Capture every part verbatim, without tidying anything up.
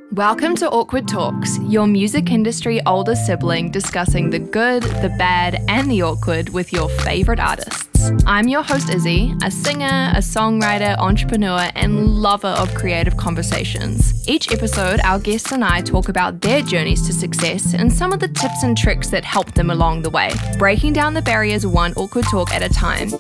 Welcome to Awkward Talks, your music industry older sibling discussing the good, the bad, and the awkward with your favourite artists. I'm your host Izzy, a singer, a songwriter, entrepreneur, and lover of creative conversations. Each episode, our guests and I talk about their journeys to success and some of the tips and tricks that helped them along the way, breaking down the barriers one awkward talk at a time.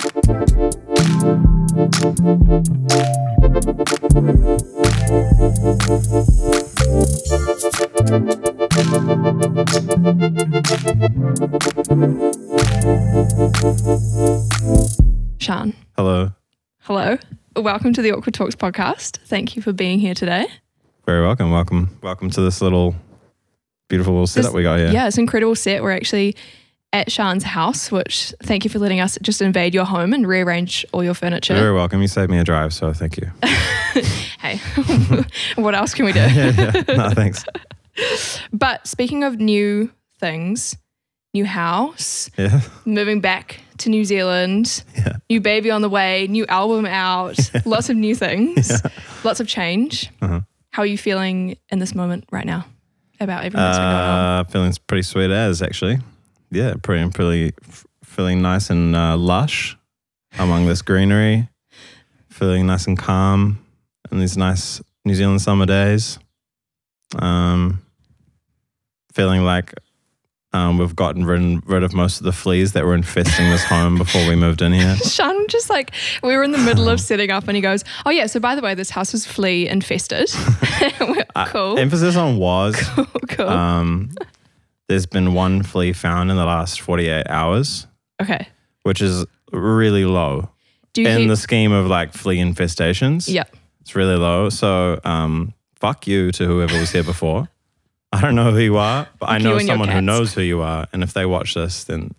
Sean. Hello. Hello. Welcome to the Awkward Talks podcast. Thank you for being here today. Very welcome. Welcome. Welcome to this little beautiful little setup This- we got here. Yeah, it's an incredible set. We're actually at Sean's house, which thank you for letting us just invade your home and rearrange all your furniture. You're very welcome. You saved me a drive, so thank you. Hey, what else can we do? yeah, yeah. No, thanks. But speaking of new things, new house, Yeah. moving back to New Zealand, Yeah. new baby on the way, new album out, lots of new things, Yeah. lots of change. Uh-huh. How are you feeling in this moment right now about everything that's been going on? Uh, feeling pretty sweet as actually. Yeah, pretty, pretty f- feeling nice and uh, lush among this greenery. Feeling nice and calm in these nice New Zealand summer days. Um, feeling like um, we've gotten rid, rid of most of the fleas that were infesting this home before we moved in here. Sean just like, we were in the middle of setting up and he goes, oh yeah, so by the way, this house was flea infested. We're, cool. Uh, emphasis on was. cool, cool. Um, there's been one flea found in the last forty-eight hours, okay. which is really low Do you in keep, the scheme of like flea infestations. yeah. It's really low. So um, fuck you to whoever was here before. I don't know who you are, but I Fuck know you and your someone who cats. knows who you are. And if they watch this, then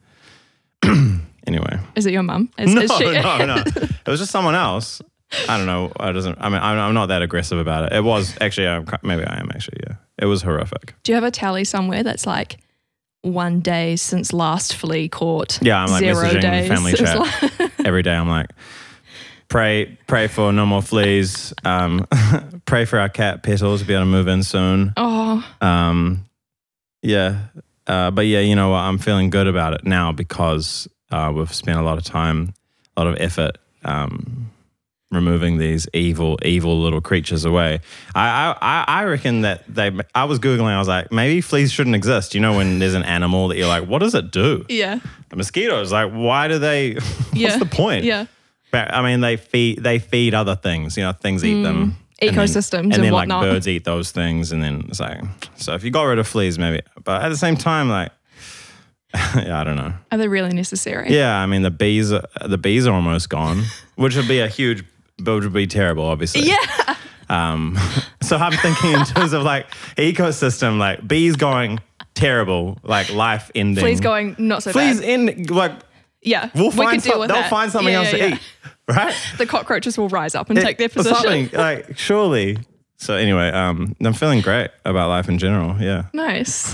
anyway. Is it your mum? Is, No, is she- no, no. It was just someone else. I don't know. I doesn't. I mean, I'm, I'm not that aggressive about it. It was actually. I'm, maybe I am actually. Yeah. It was horrific. Do you have a tally somewhere that's like one day since last flea caught? Yeah, I'm like zero messaging days. family It's chat like- every day. I'm like, pray, pray for no more fleas. Um, pray for our cat Petals to be able to move in soon. oh, Um, yeah, uh, but yeah, you know what? I'm feeling good about it now because uh, we've spent a lot of time, a lot of effort, um, removing these evil, evil little creatures away. I, I, I reckon that they. I was googling. I was like, maybe fleas shouldn't exist. You know, when there's an animal that you're like, what does it do? yeah. The mosquitoes, like, why do they? What's Yeah. the point? Yeah. But, I mean, they feed they feed other things. You know, things eat them. And then- Ecosystems and, and then whatnot. like birds eat those things, and then it's like, so if you got rid of fleas, maybe. But at the same time, like, yeah, I don't know. Are they really necessary? Yeah, I mean, the bees, are, the bees are almost gone, which would be a huge, which would be terrible, obviously. Yeah. Um, so I'm thinking in terms of like ecosystem, like bees going terrible, like life ending. Fleas going not so Fleas bad. in like. Yeah. We'll we find could deal some, with they'll that. find something Yeah, else yeah, to yeah. eat, right? The cockroaches will rise up and It- take their or position. Something like surely. So anyway, um, I'm feeling great about life in general. Yeah. Nice.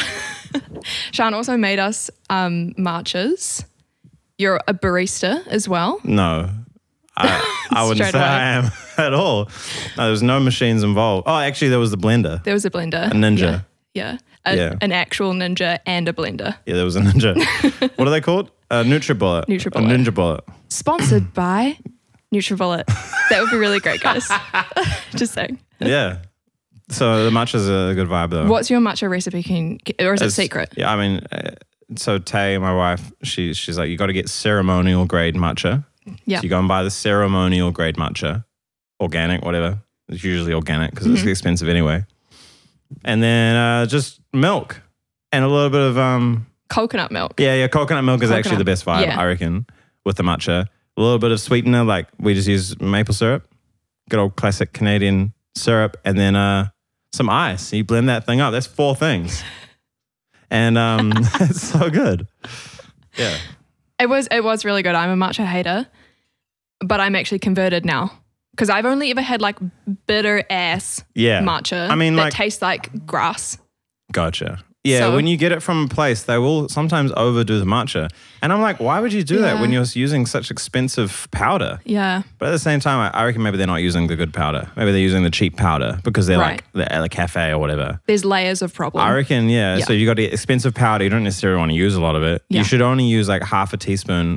Sean also made us um, marches. You're a barista as well. No, I, I wouldn't Straight say away. I am at all. No, there was no machines involved. Oh, actually, there was the blender. There was a blender. A ninja. Yeah. yeah. A, Yeah. An actual ninja and a blender. Yeah, there was a ninja. What are they called? A NutriBullet. NutriBullet. A Ninja Bullet. Sponsored by NutriBullet. That would be really great, guys. Just saying. Yeah. So the matcha's a good vibe though. What's your matcha recipe? Can, or is it It's- secret? Yeah, I mean, uh, so Tay, my wife, she she's like, you got to get ceremonial grade matcha. Yeah. So you go and buy the ceremonial grade matcha, organic, whatever. It's usually organic because Mm-hmm. it's expensive anyway. And then uh, just milk and a little bit of um Coconut milk. yeah yeah coconut milk is actually Coconut, the best vibe, yeah. I reckon, with the matcha. A little bit of sweetener, like we just use maple syrup, good old classic Canadian syrup, and then uh some ice. You blend that thing up. That's four things, and um it's so good. Yeah. It was it was really good. I'm a matcha hater, but I'm actually converted now because I've only ever had like bitter ass Yeah. matcha. I mean, that like- tastes like grass. Gotcha. Yeah, So- when you get it from a place, they will sometimes overdo the matcha. And I'm like, why would you do that Yeah. when you're using such expensive powder? Yeah. But at the same time, I I reckon maybe they're not using the good powder. Maybe they're using the cheap powder because they're Right. like they're at a cafe or whatever. There's layers of problem. I reckon, yeah. Yeah. So you got to get expensive powder. You don't necessarily want to use a lot of it. Yeah. You should only use like half a teaspoon.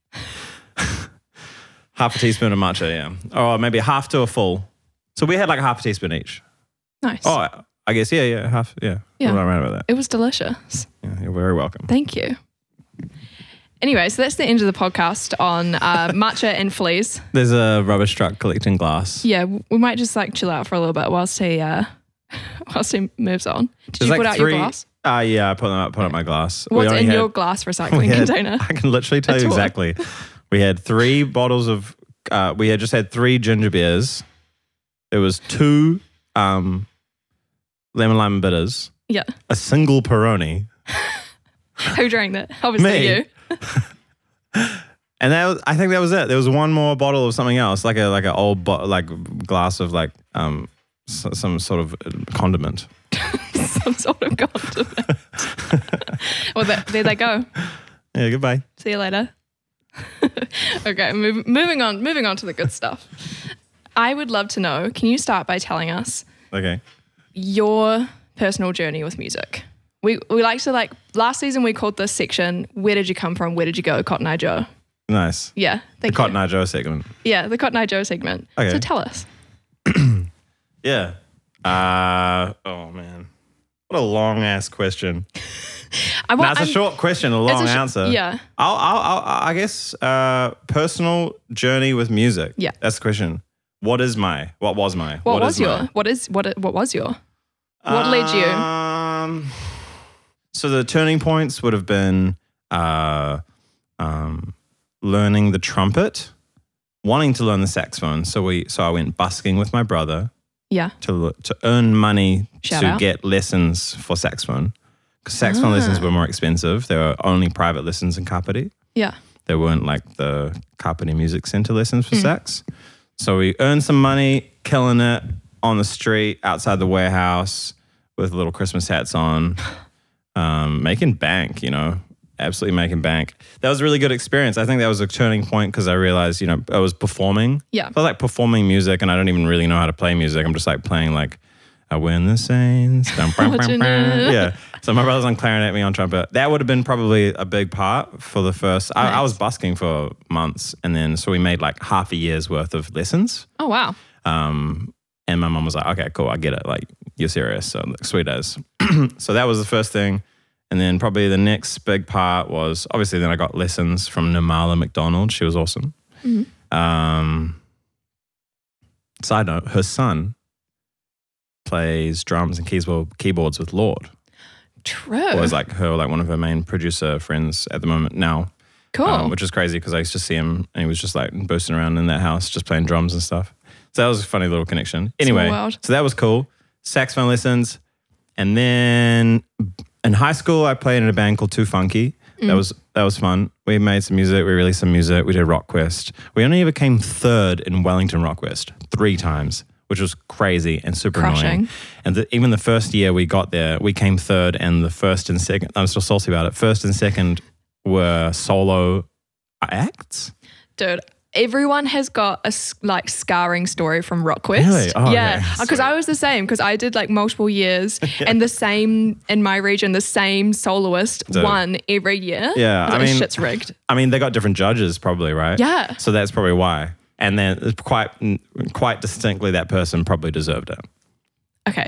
half a teaspoon of matcha, yeah. Or maybe half to a full. So we had like half a teaspoon each. Nice. Oh, I guess, yeah, yeah, half, yeah. Yeah. I'm right about that. It was delicious. Yeah, you're very welcome. Thank you. Anyway, so that's the end of the podcast on uh, matcha and fleas. There's a rubbish truck collecting glass. Yeah, we might just like chill out for a little bit whilst he uh, whilst he moves on. Did There's you like put out three, your glass? Uh, yeah, I put them up, put up my glass. We What's only in had- your glass recycling we had- container? I can literally tell A you tour. exactly. We had three bottles of, uh, we had just had three ginger beers. There was two um, lemon lime bitters, Yeah. a single Peroni, Who drank that? Obviously Me. you. and that was, I think that was it. There was one more bottle of something else, like a like an old bo- like glass of like um s- some sort of condiment. Some sort of condiment. Well, there, there they go. Yeah, goodbye. See you later. Okay, move, moving on. Moving on to the good stuff. I would love to know. Can you start by telling us Okay. your personal journey with music? We we like to like last season we called this section "Where did you come from? Where did you go?" Cotton Eye Joe. Nice. Yeah, The thank Cotton you. Eye Joe segment. Yeah, the Cotton Eye Joe segment. Okay. So tell us. Yeah. Uh, oh man, what a long ass question. I No, want. it's a I'm- short question, a it's long a sh- answer. Yeah. I'll, I'll, I'll, I guess, uh, personal journey with music. Yeah. That's the question. What is my, what was my? What, was is your? my? What is what? What was your? What led you? Um, so the turning points would have been uh, um, learning the trumpet, wanting to learn the saxophone. So we, so I went busking with my brother Yeah. to to earn money Shout to out. get lessons for saxophone. Because saxophone Ah. lessons were more expensive. There were only private lessons in Kapiti. Yeah. There weren't like the Kapiti Music Center lessons Hmm. for sax. So we earned some money, killing it on the street outside the warehouse with little Christmas hats on, um, making bank, you know, absolutely making bank. That was a really good experience. I think that was a turning point because I realized, you know, I was performing. Yeah. I was like performing music and I don't even really know how to play music. I'm just like playing like, I win the Saints. Dum, bum, bum, bum. Fortunate. Yeah. So my brother's on clarinet, me on trumpet. That would have been probably a big part for the first. I, I Nice. was busking for months, and then so we made like half a year's worth of lessons. Oh wow. Um, and my mum was like, "Okay, cool, I get it. Like you're serious, so like, sweet as." So that was the first thing, and then probably the next big part was obviously then I got lessons from Namala McDonald. She was awesome. Mhm. Um, side note: her son plays drums and keyboard keyboards with Lord. True. Or is like her, like one of her main producer friends at the moment now. Cool. Um, which is crazy because I used to see him and he was just like boosting around in that house, just playing drums and stuff. So that was a funny little connection. Anyway, world. so that was cool. Saxophone lessons. And then in high school, I played in a band called Too Funky. Mm. That was that was fun. We made some music. We released some music. We did Rock Quest. We only ever came third in Wellington Rock Quest three times, which was crazy and super Crushing. annoying. And the, even the first year we got there, we came third, and the first and second, I'm still salty about it, first and second were solo acts. Dude, everyone has got a s- like scarring story from Rock Quest. Really? Oh, yeah, okay. because I was the same because I did like multiple years and the same in my region, the same soloist Dude. won every year. Yeah, I, was I like, mean- shit's rigged. I mean, they got different judges probably, right? Yeah. So that's probably why. And then it's quite quite distinctly that person probably deserved it. Okay.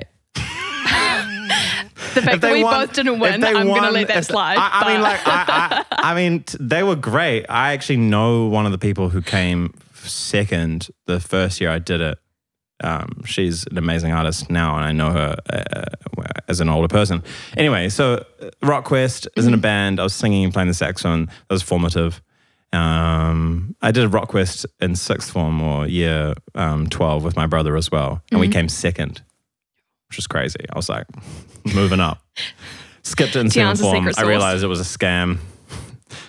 The fact If that they we won- both didn't if win, they I'm won- gonna let that if- slide. I, I mean, but- like, I, I, I mean, t- they were great. I actually know one of the people who came second the first year I did it. Um, she's an amazing artist now, and I know her uh, as an older person. Anyway, so uh, Rock Quest is in a band. I was singing and playing the saxophone. That was formative. Um, I did a Rock Quest in sixth form or year um, twelve with my brother as well, and we came second, which was crazy. I was like, moving up. Skipped it in seventh Tiana's a form. secret I sauce. realized it was a scam.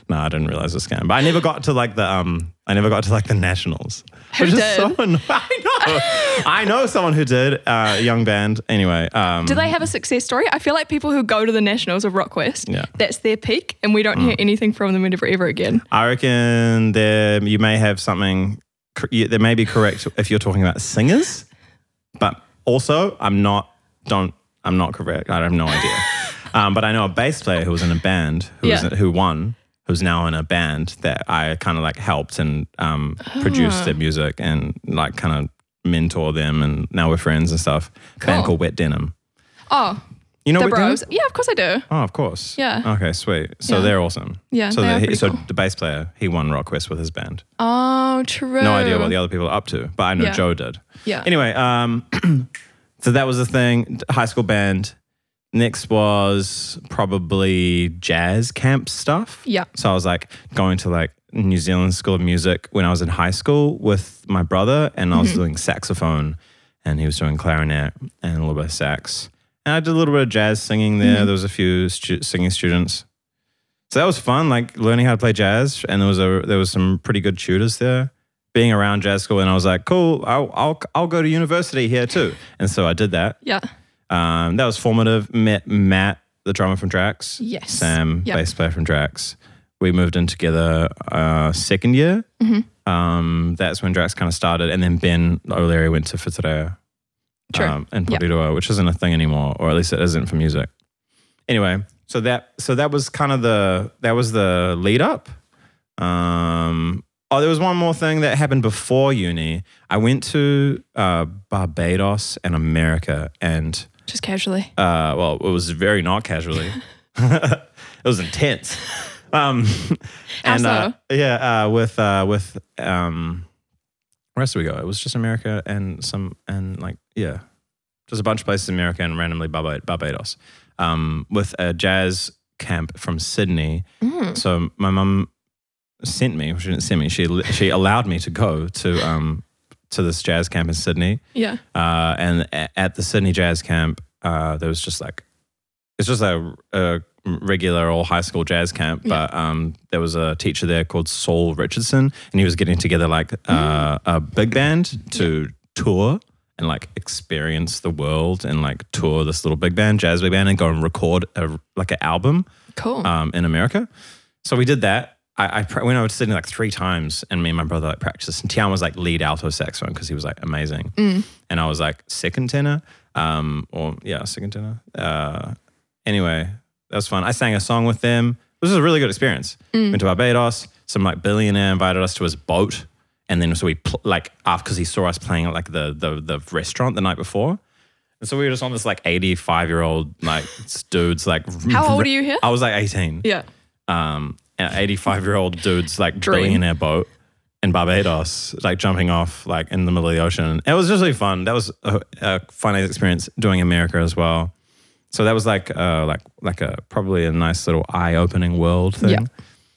No, I didn't realize it was a scam. But I never got to like the um I never got to like the nationals. Who which did? Is so annoying. I know. I know someone who did, uh, a young band. Anyway. Um, Do they have a success story? I feel like people who go to the nationals of Rockquest, Yeah. that's their peak, and we don't hear anything from them ever ever again. I reckon there you may have something. There may be correct if you're talking about singers, but also I'm not. Don't. I'm not correct. I have no idea. um, but I know a bass player who was in a band who Yeah. was, who won. Who's now in a band that I kind of like helped and um, produced their music and like kind of mentor them, and now we're friends and stuff. A band Cool. called Wet Denim. Oh, You know the Wet Bros. Denim? Yeah, of course I do. Oh, of course. Yeah. Okay, sweet. So Yeah. they're awesome. Yeah, So they the, are he- pretty so cool. the bass player, he won Rockquest with his band. Oh, true. No idea what the other people are up to, but I know Yeah. Joe did. Yeah. Anyway, um, so that was the thing. High school band. Next was probably jazz camp stuff. Yeah. So I was like going to like New Zealand School of Music when I was in high school with my brother, and I was Mm-hmm. doing saxophone, and he was doing clarinet and a little bit of sax. And I did a little bit of jazz singing there. Mm-hmm. There was a few stu- singing students. So that was fun, like learning how to play jazz, and there was a there was some pretty good tutors there. Being around jazz school, and I was like, cool, I'll I'll I'll go to university here too. And so I did that. Yeah. Um, that was formative. Met Matt, the drummer from Drax. Yes. Sam, Yep. bass player from Drax. We moved in together uh, second year. Mm-hmm. Um, that's when Drax kind of started, and then Ben O'Leary went to Whitireia True. um, in Yep. Porirua, which isn't a thing anymore, or at least it isn't for music. Anyway, so that so that was kind of the that was the lead up. Um, oh, there was one more thing that happened before uni. I went to uh, Barbados and America, and Just casually. uh, well, it was very not casually. It was intense. Um, How and uh, so? yeah, uh, with uh, with um, where else did we go? It was just America and some and like yeah, just a bunch of places in America and randomly Barba- Barbados. Um, with a jazz camp from Sydney. Mm. So my mum sent me. She didn't send me. She she allowed me to go to um to this jazz camp in Sydney. Yeah. Uh, and a- at the Sydney Jazz Camp, uh, there was just like, it's just a, a regular old high school jazz camp, Yeah. but um, there was a teacher there called Saul Richardson, and he was getting together like uh, a big band to tour and like experience the world and like tour this little big band, jazz big band, and go and record a, like an album Cool. um, in America. So we did that. I, I pra- went over to Sydney like three times, and me and my brother like practiced. And Tian was like lead alto saxophone because he was like amazing, Mm. and I was like second tenor, um, or yeah, second tenor. Uh, anyway, that was fun. I sang a song with them. It was a really good experience. Mm. Went to Barbados. Some like billionaire invited us to his boat, and then so we pl- like after because he saw us playing at like the the the restaurant the night before. And so we were just on this like eighty-five year old like dudes like. How old are you here? I was like eighteen. Yeah. Um, an eighty-five year old dude's like Dream. billionaire boat in Barbados, like jumping off like in the middle of the ocean. It was just really fun. That was a, a fun experience doing America as well. So that was like uh like like a probably a nice little eye opening world thing. Yeah.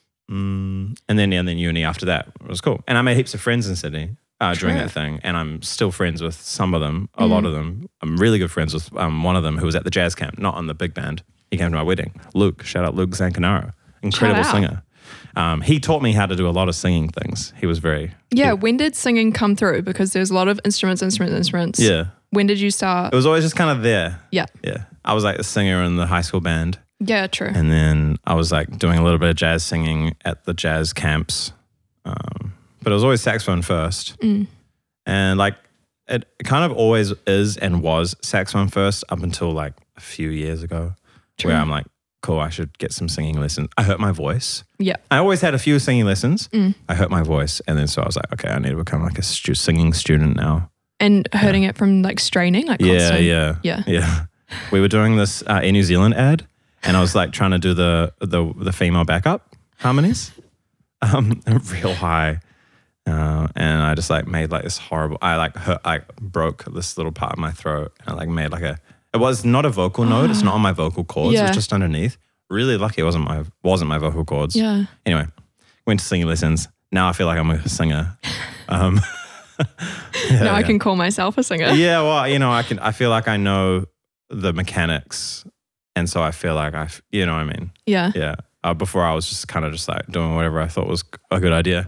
Mm, and then yeah, and then uni after that it was cool. And I made heaps of friends in Sydney uh, during True. that thing, and I'm still friends with some of them, a lot of them. I'm really good friends with um, one of them who was at the jazz camp, not on the big band. He came to my wedding. Luke, shout out Luke Zancanaro, incredible Shout out. singer. Um, he taught me how to do a lot of singing things. He was very Yeah. When did singing come through? Because there's a lot of instruments, instruments, instruments. yeah. When did you start? It was always just kind of there. Yeah. Yeah, I was like the singer in the high school band. Yeah, true. And then I was like doing a little bit of jazz singing at the jazz camps. Um, but it was always saxophone first. Mm. And like it kind of always is and was saxophone first up until like a few years ago True. where I'm like, cool, I should get some singing lessons. I hurt my voice. Yeah. I always had a few singing lessons. Mm. I hurt my voice. And then so I was like, okay, I need to become like a stu- singing student now. And hurting it from like straining, like Yeah, constant. yeah. Yeah. Yeah. We were doing this uh, Air New Zealand ad, and I was like trying to do the the, the female backup harmonies, um, real high, uh, and I just like made like this horrible. I like hurt, I broke this little part of my throat, and I like made like a. It was not a vocal note. It's not on my vocal cords. It Yeah. was just underneath. Really lucky it wasn't my wasn't my vocal cords. Yeah. Anyway, went to singing lessons. Now I feel like I'm a singer. Um, yeah, now I yeah. can call myself a singer. Yeah, well, you know, I can. I feel like I know the mechanics, and so I feel like I, f- you know, what I mean, Yeah. yeah. Uh, before I was just kind of just like doing whatever I thought was a good idea.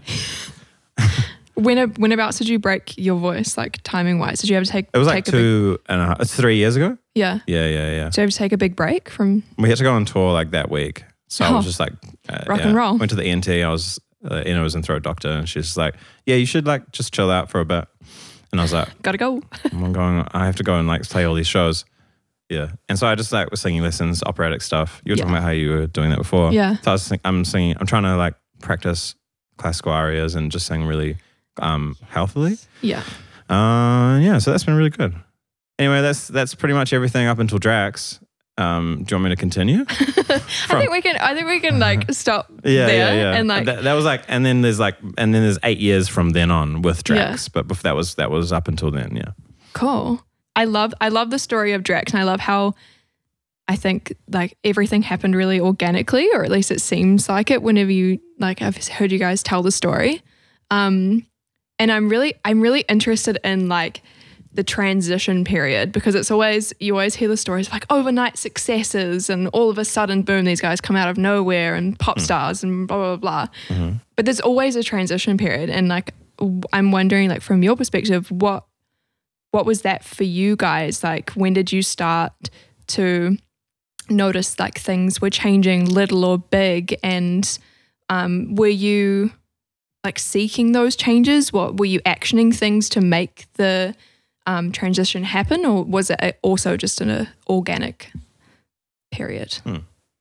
When whenabouts did you break your voice, like timing wise? Did you ever take? It was take like two big, and a half, it's three years ago. Yeah. Yeah, yeah, yeah. Did you ever take a big break from? We had to go on tour like that week, so Oh. I was just like, uh, Rock yeah. and roll. Went to the E N T. I was, uh, you know, was in throat doctor, and she's just like, yeah, you should like just chill out for a bit. And I was like, Gotta go. I'm going. I have to go and like play all these shows. Yeah, and so I just like was singing lessons, operatic stuff. You were Yeah. talking about how you were doing that before. Yeah. So I was sing, I'm singing. I'm trying to like practice classical arias and just sing really um, healthily. Yeah. Uh, yeah. So that's been really good. Anyway, that's that's pretty much everything up until Drax. Um, do you want me to continue? I think we can. I think we can like stop Yeah, there yeah, yeah. and like that, that was like, and then there's like, and then there's eight years from then on with Drax. Yeah. But bef- that was that was up until then. Yeah. cool. I love I love the story of Drax, and I love how I think like everything happened really organically, or at least it seems like it whenever you like I've heard you guys tell the story. Um, and I'm really I'm really interested in like the transition period, because it's always you always hear the stories of like overnight successes and all of a sudden boom, these guys come out of nowhere and pop stars and blah blah blah. Mm-hmm. But there's always a transition period, and like w- I'm wondering like from your perspective, what what was that for you guys? Like when did you start to notice like things were changing, little or big, and um, were you like seeking those changes? What were you actioning things to make the um, transition happen, or was it also just in an organic period? Hmm.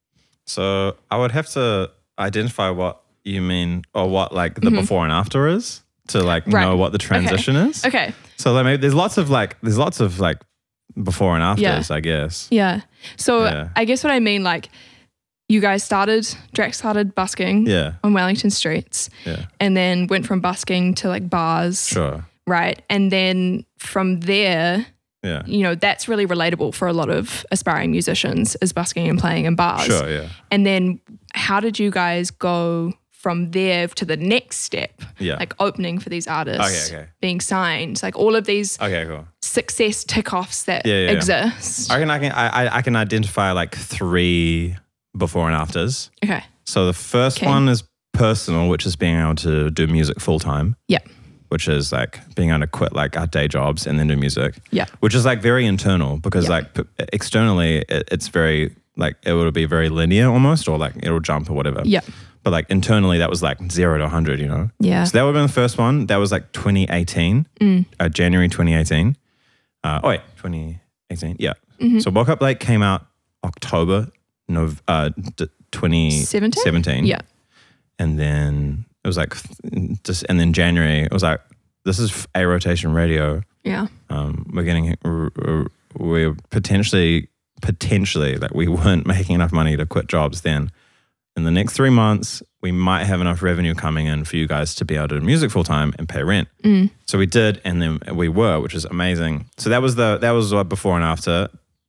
So I would have to identify what you mean, or what like the Mhm. before and after is, to like Right. know what the transition is. Okay. So like, maybe there's lots of like there's lots of like before and afters, Yeah. I guess. Yeah. So Yeah. I guess what I mean, like you guys started, Drax started busking Yeah. on Wellington streets, Yeah. and then went from busking to like bars. Sure. Right. And then from there, Yeah. you know, that's really relatable for a lot of aspiring musicians, is busking and playing in bars. Sure. Yeah. And then how did you guys go from there to the next step? Yeah. Like opening for these artists, Okay, okay. being signed, like all of these Okay. Cool. success tick-offs that Yeah, yeah, yeah. exist. I can I can I I- I can identify like three before and afters. Okay. So the first Okay. one is personal, which is being able to do music full time. Yeah. Which is like being able to quit like our day jobs and then do music. Yeah. Which is like very internal, because Yeah. like p- externally it, it's very like it would be very linear almost, or like it'll jump or whatever. Yeah. But like internally that was like zero to a hundred, you know? Yeah. So that would have been the first one. That was like twenty eighteen, Mm. uh, January twenty eighteen. Uh, oh wait, twenty eighteen, yeah. Mm-hmm. So Woke Up Late came out October Nov- uh, d- twenty seventeen. Yeah. And then it was like, just, and then January, it was like, this is A Rotation Radio. Yeah. Um, we're getting, we're potentially, potentially, like we weren't making enough money to quit jobs then. In the next three months, we might have enough revenue coming in for you guys to be able to do music full time and pay rent. Mm. So we did, and then we were, which is amazing. So that was the that was what before and after.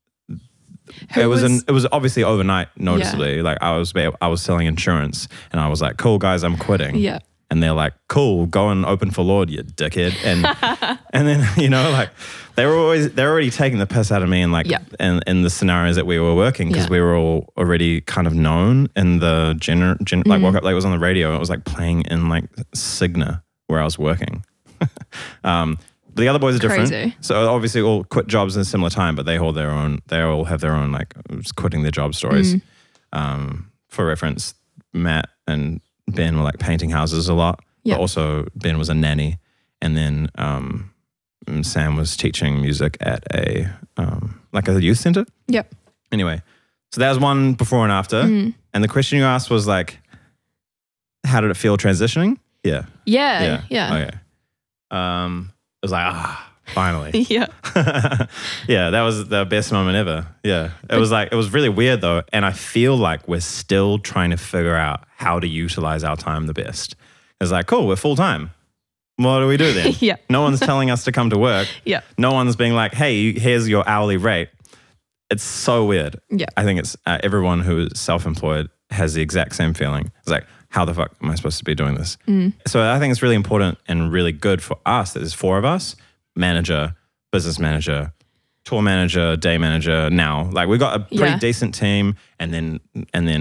Who it was, was- an, it was obviously overnight, noticeably. Like I was I was selling insurance, and I was like, "Cool guys, I'm quitting." Yeah. And they're like, "Cool, go and open for Lord, you dickhead." And and then you know, like they were always they're already taking the piss out of me, and like Yeah. in in the scenarios that we were working, because Yeah. we were all already kind of known in the gener, gen, Mm-hmm. like Woke Up Late was on the radio. It was like playing in like Cigna where I was working. um, but the other boys are different. Crazy. So obviously all quit jobs in a similar time, but they hold their own. They all have their own like quitting their job stories. Mm. Um, for reference, Matt and Ben were like painting houses a lot. Yeah. But also Ben was a nanny, and then um, Sam was teaching music at a um, like a youth center. Yep. Anyway, so that was one before and after. Mm. And the question you asked was like, how did it feel transitioning? Yeah. Yeah. Yeah. Okay. Um, it was like, ah, finally. Yeah. Yeah, that was the best moment ever. Yeah. It was like, it was really weird though. And I feel like we're still trying to figure out how to utilize our time the best. It's like, cool, we're full time. What do we do then? Yeah. No one's telling us to come to work. Yeah. No one's being like, hey, here's your hourly rate. It's so weird. Yeah. I think it's uh, everyone who is self-employed has the exact same feeling. It's like, how the fuck am I supposed to be doing this? Mm. So I think it's really important and really good for us that there's four of us, manager, business manager, tour manager, day manager now. Like we got a pretty Yeah. decent team, and then and then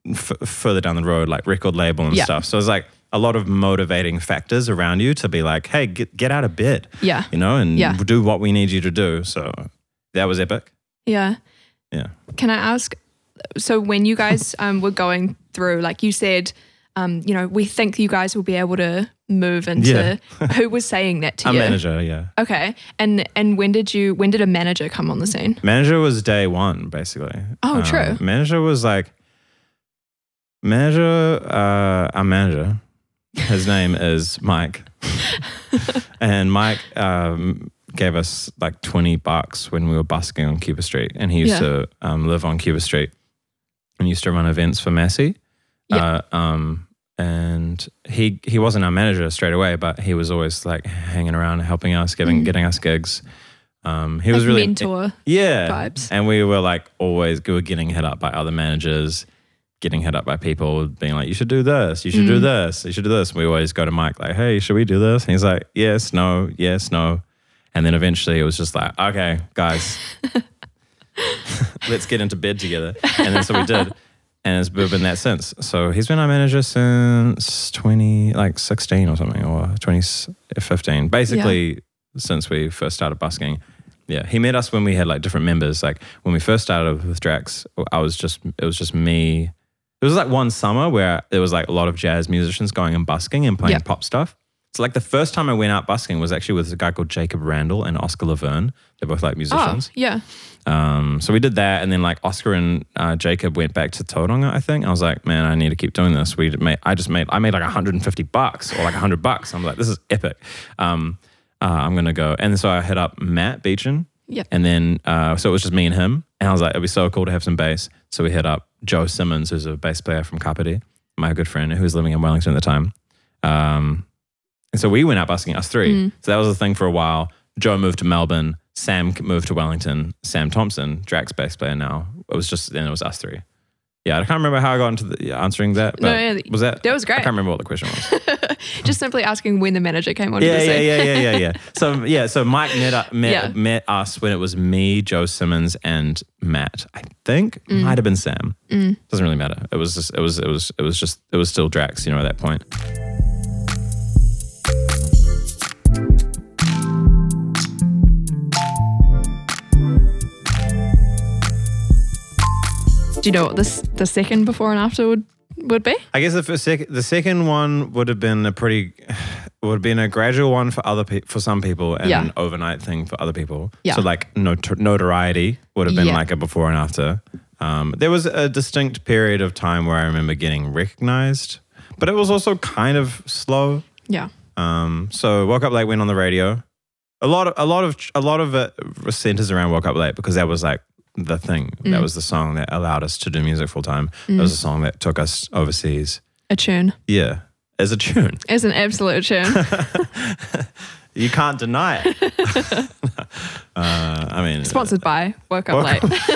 f- further down the road, like record label and Yeah. stuff. So it's like a lot of motivating factors around you to be like, hey, get, get out of bed, Yeah. you know, and Yeah. do what we need you to do. So that was epic. Yeah. Yeah. Can I ask, so when you guys um, were going through, like you said, um, you know, we think you guys will be able to move into, Yeah. who was saying that to A you? manager, yeah. Okay. And and when did you, when did a manager come on the scene? Manager was day one, basically. Oh, Um, true. Manager was like, manager, uh, our manager, his name is Mike. And Mike um, gave us like twenty bucks when we were busking on Cuba Street. And he used Yeah. to um, live on Cuba Street and used to run events for Massey. Yeah. Uh, um, and he he wasn't our manager straight away, but he was always like hanging around, helping us, giving Mm. getting us gigs. Um, he was Like really mentor yeah, vibes. and we were like always we were getting hit up by other managers, getting hit up by people being like, you should do this, you should do Mm. this, you should do this. And we always go to Mike like, hey, should we do this? And he's like, yes, no, yes, no. And then eventually it was just like, okay, guys, let's get into bed together. And then so we did. And it's been that since. So he's been our manager since twenty, like sixteen or something, or twenty fifteen. Basically, since we first started busking. Yeah, he met us when we had like different members. Like when we first started with Drax, I was just it was just me. It was like one summer where there was like a lot of jazz musicians going and busking and playing Yeah. pop stuff. So like the first time I went out busking was actually with a guy called Jacob Randall and Oscar Laverne. They're both like Oh, musicians. yeah. Um, so we did that, and then like Oscar and uh, Jacob went back to Tauranga, I think. I was like, man, I need to keep doing this. We made, I just made, I made like one hundred fifty bucks or like one hundred bucks. I'm like, this is epic. Um, uh, I'm gonna go, and so I hit up Matt Beechin, Yeah. and then uh, so it was just me and him, and I was like, it'd be so cool to have some bass. So we hit up Joe Simmons, who's a bass player from Kapiti, my good friend who was living in Wellington at the time. Um, and so we went out busking, us three. Mm. So that was the thing for a while. Joe moved to Melbourne. Sam moved to Wellington. Sam Thompson, Drax bass player now. It was just, then it was us three. Yeah, I can't remember how I got into the, answering that. But No, yeah, was that? that was great. I can't remember what the question was. Just simply asking when the manager came on yeah, the yeah, scene. yeah, yeah, yeah, yeah. So yeah, so Mike met, uh, met, Yeah. met us when it was me, Joe Simmons, and Matt. I think Mm. might have been Sam. Mm. Doesn't really matter. It was just, it was, it was, it was just, it was still Drax. You know, at that point. Do you know what this the second before and after would, would be? I guess the first sec- the second one would have been a pretty would have been a gradual one for other pe- for some people and Yeah. an overnight thing for other people. Yeah. So like not- notoriety would have been Yeah. like a before and after. Um, there was a distinct period of time where I remember getting recognized, but it was also kind of slow. Yeah. Um, so Woke Up Late went on the radio. A lot of a lot of a lot of it centers around Woke Up Late because that was like the thing. Mm. That was the song that allowed us to do music full time. That was the song that took us overseas. A tune. Yeah, as a tune. It's an absolute tune. You can't deny it. uh, I mean, Sponsored by Woke Up Woke Late.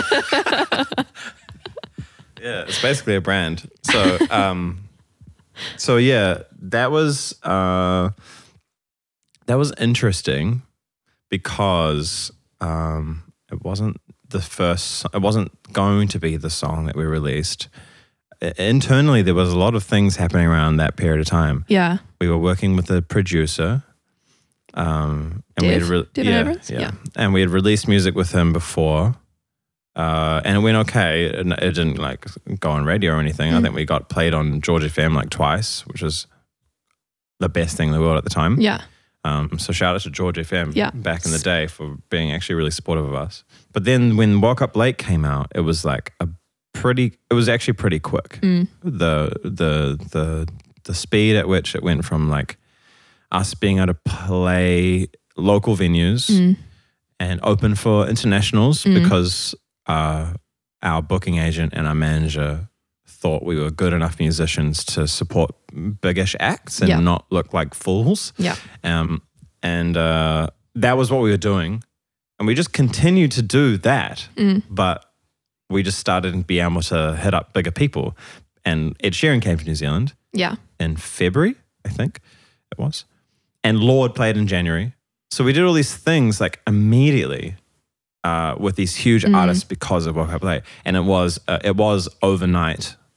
yeah, it's basically a brand. So, um, so yeah, that was uh, that was interesting because um, it wasn't the first. It wasn't going to be the song that we released. I- Internally, there was a lot of things happening around that period of time. Yeah. We were working with a producer. Um, and we had Dev? re- Devin yeah, Abrams? yeah, Yeah. and we had released music with him before, uh, and it went okay. It, it didn't like go on radio or anything. I Mm. think we got played on George F M like twice, which was the best thing in the world at the time. Yeah. Um, so shout out to George F M Yeah. back in the day for being actually really supportive of us. But then when Woke Up Late came out, it was like a pretty. It was actually pretty quick. Mm. The the the the speed at which it went from like us being able to play local venues Mm. and open for internationals Mm. because uh, our booking agent and our manager thought we were good enough musicians to support biggish acts and Yeah. not look like fools. Yeah. Um, and uh, that was what we were doing. And we just continued to do that. Mm. But we just started to be able to hit up bigger people. And Ed Sheeran came to New Zealand Yeah. in February, I think it was. And Lord played in January. So we did all these things like immediately uh, with these huge Mm. artists because of Woke Up Late. And it was uh, it was overnight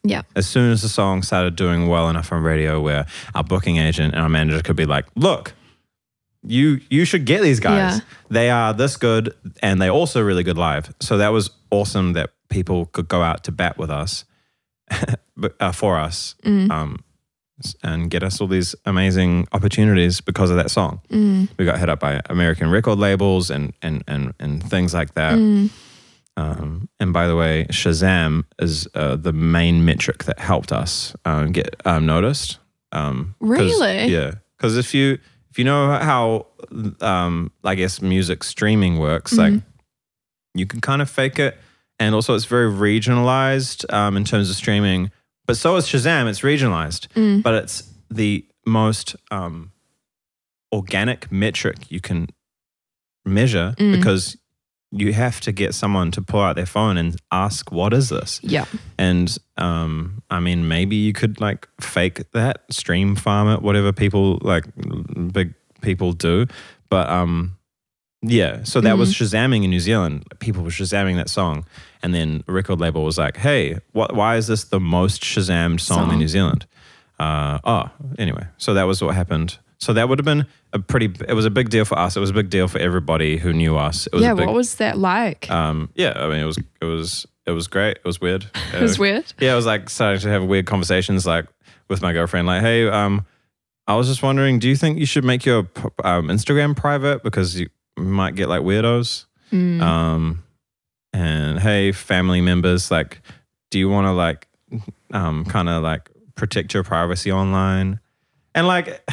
Yeah. As soon as the song started doing well enough on radio where our booking agent and our manager could be like, look, you you should get these guys. Yeah. They are this good and they're also really good live. So that was awesome that people could go out to bat with us, but, uh, for us, Mm. um, and get us all these amazing opportunities because of that song. Mm. We got hit up by American record labels and and and, and things like that. Mm. Um, and by the way, Shazam is uh, the main metric that helped us um, get um, noticed. Um, 'cause- Really? Yeah. Because if you if you know how um, I guess music streaming works, Mm-hmm. like you can kind of fake it, and also it's very regionalized um, in terms of streaming. But so is Shazam. It's regionalized, Mm. but it's the most um, organic metric you can measure Mm. because you have to get someone to pull out their phone and ask, what is this? Yeah. And um, I mean, maybe you could like fake that, stream farm it, whatever people like big people do. But um, yeah, so that was Shazamming in New Zealand. People were Shazamming that song. And then a record label was like, hey, what, why is this the most Shazammed song, Song. in New Zealand? Uh, oh, anyway, so that was what happened. So that would have been a pretty, it was a big deal for us. It was a big deal for everybody who knew us. It was Yeah. a big, What was that like? um, yeah, I mean, it was, it was, it was great. It was weird. It was weird. Yeah, I was like starting to have weird conversations like with my girlfriend, like, hey, um, I was just wondering, do you think you should make your um, Instagram private because you might get like weirdos? Mm. Um, and hey, family members, like, do you want to like, um, kind of like protect your privacy online? And like,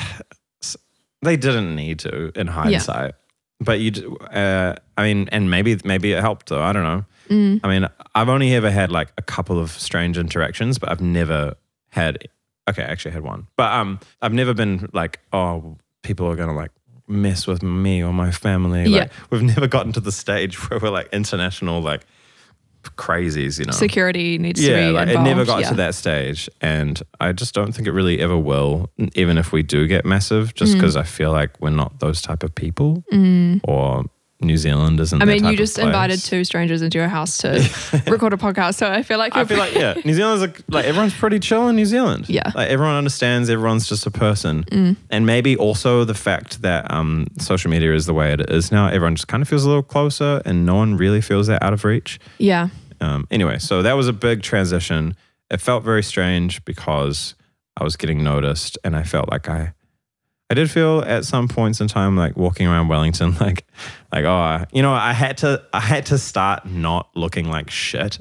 they didn't need to in hindsight, but you, d- uh, I mean, and maybe maybe it helped though. I don't know. Mm. I mean, I've only ever had like a couple of strange interactions, but I've never had. Okay, I actually had one, but um, I've never been like, oh, people are gonna like mess with me or my family. Like, Yeah. we've never gotten to the stage where we're like international like crazies, you know. Security needs to Yeah, be like it involved. never got yeah. to that stage, and I just don't think it really ever will. Even if we do get massive, just Mm. because I feel like we're not those type of people, or New Zealand isn't. I that mean, type you of just invited place. two strangers into your house to record a podcast, so I feel like I you're feel like yeah, New Zealand's like, like everyone's pretty chill in New Zealand. Yeah. like everyone understands. Everyone's just a person, Mm. and maybe also the fact that um, social media is the way it is now. Everyone just kind of feels a little closer, and no one really feels that out of reach. yeah. Um, anyway, so that was a big transition. It felt very strange because I was getting noticed, and I felt like I, I did feel at some points in time like walking around Wellington, like, like oh, I, you know, I had to, I had to start not looking like shit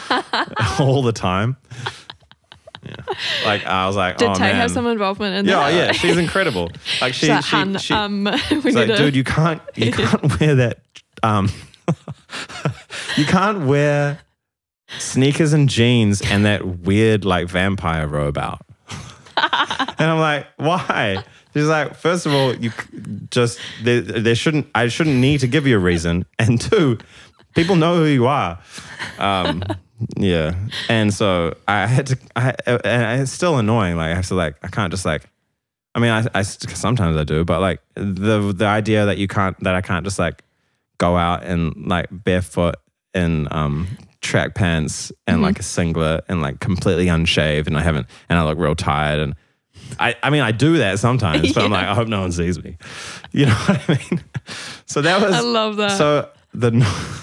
all the time. Yeah. Like I was like, Did oh Tay man, have some involvement in yeah, that? yeah, she's incredible. Like she, She's like, she, "Hun, she, um, we it's need like, to. dude, you can't, you can't wear that. Um, you can't wear sneakers and jeans and that weird like vampire robe out. And I'm like, why? She's like, first of all, you c- just there, there shouldn't. I shouldn't need to give you a reason. And two, people know who you are. Um, yeah, and so I had to. I, and it's still annoying. Like I have to like. I can't just like. I mean, I, I sometimes I do, but like the the idea that you can't that I can't just like go out and like barefoot in um, track pants and Mm-hmm. like a singlet and like completely unshaved and I haven't and I look real tired and I I mean I do that sometimes, but I'm Yeah. like I hope no one sees me. You know what I mean? So that was I love that. So the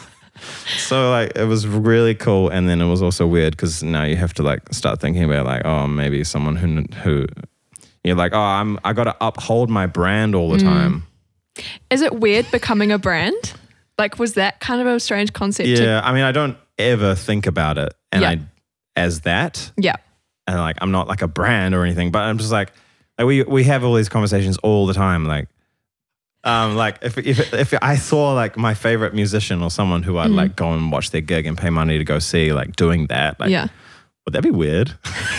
so like it was really cool, and then it was also weird because now you have to like start thinking about like oh maybe someone who who you're like oh I'm I got to uphold my brand all the time. Is it weird becoming a brand? Like, was that kind of a strange concept? to- Yeah, I mean, I don't ever think about it, and Yeah. I as that, yeah. and like I'm not like a brand or anything, but I'm just like, like we we have all these conversations all the time, like, um, like if if if I saw like my favorite musician or someone who I'd like go and watch their gig and pay money to go see, like doing that, like, Yeah. would that be weird?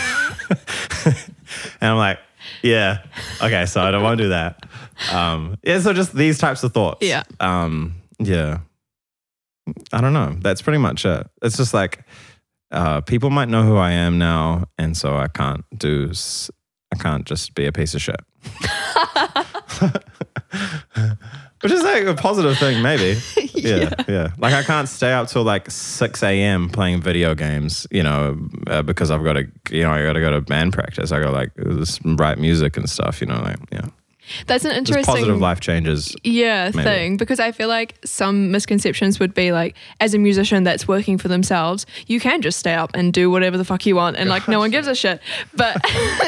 And I'm like, yeah, okay, so I don't want to do that. Um, yeah, so just these types of thoughts. Yeah. Um, yeah. I don't know. That's pretty much it. It's just like uh, people might know who I am now, and so I can't do. s- I can't just be a piece of shit. Which is like a positive thing, maybe. Yeah. yeah, yeah. Like I can't stay up till like six a.m. playing video games, you know, uh, because I've got to, you know, I got to go to band practice. I got to like write music and stuff, you know, like, yeah. That's an Just interesting positive life changes. yeah maybe. thing, because I feel like some misconceptions would be like, as a musician that's working for themselves, you can just stay up and do whatever the fuck you want and like no one gives a shit. But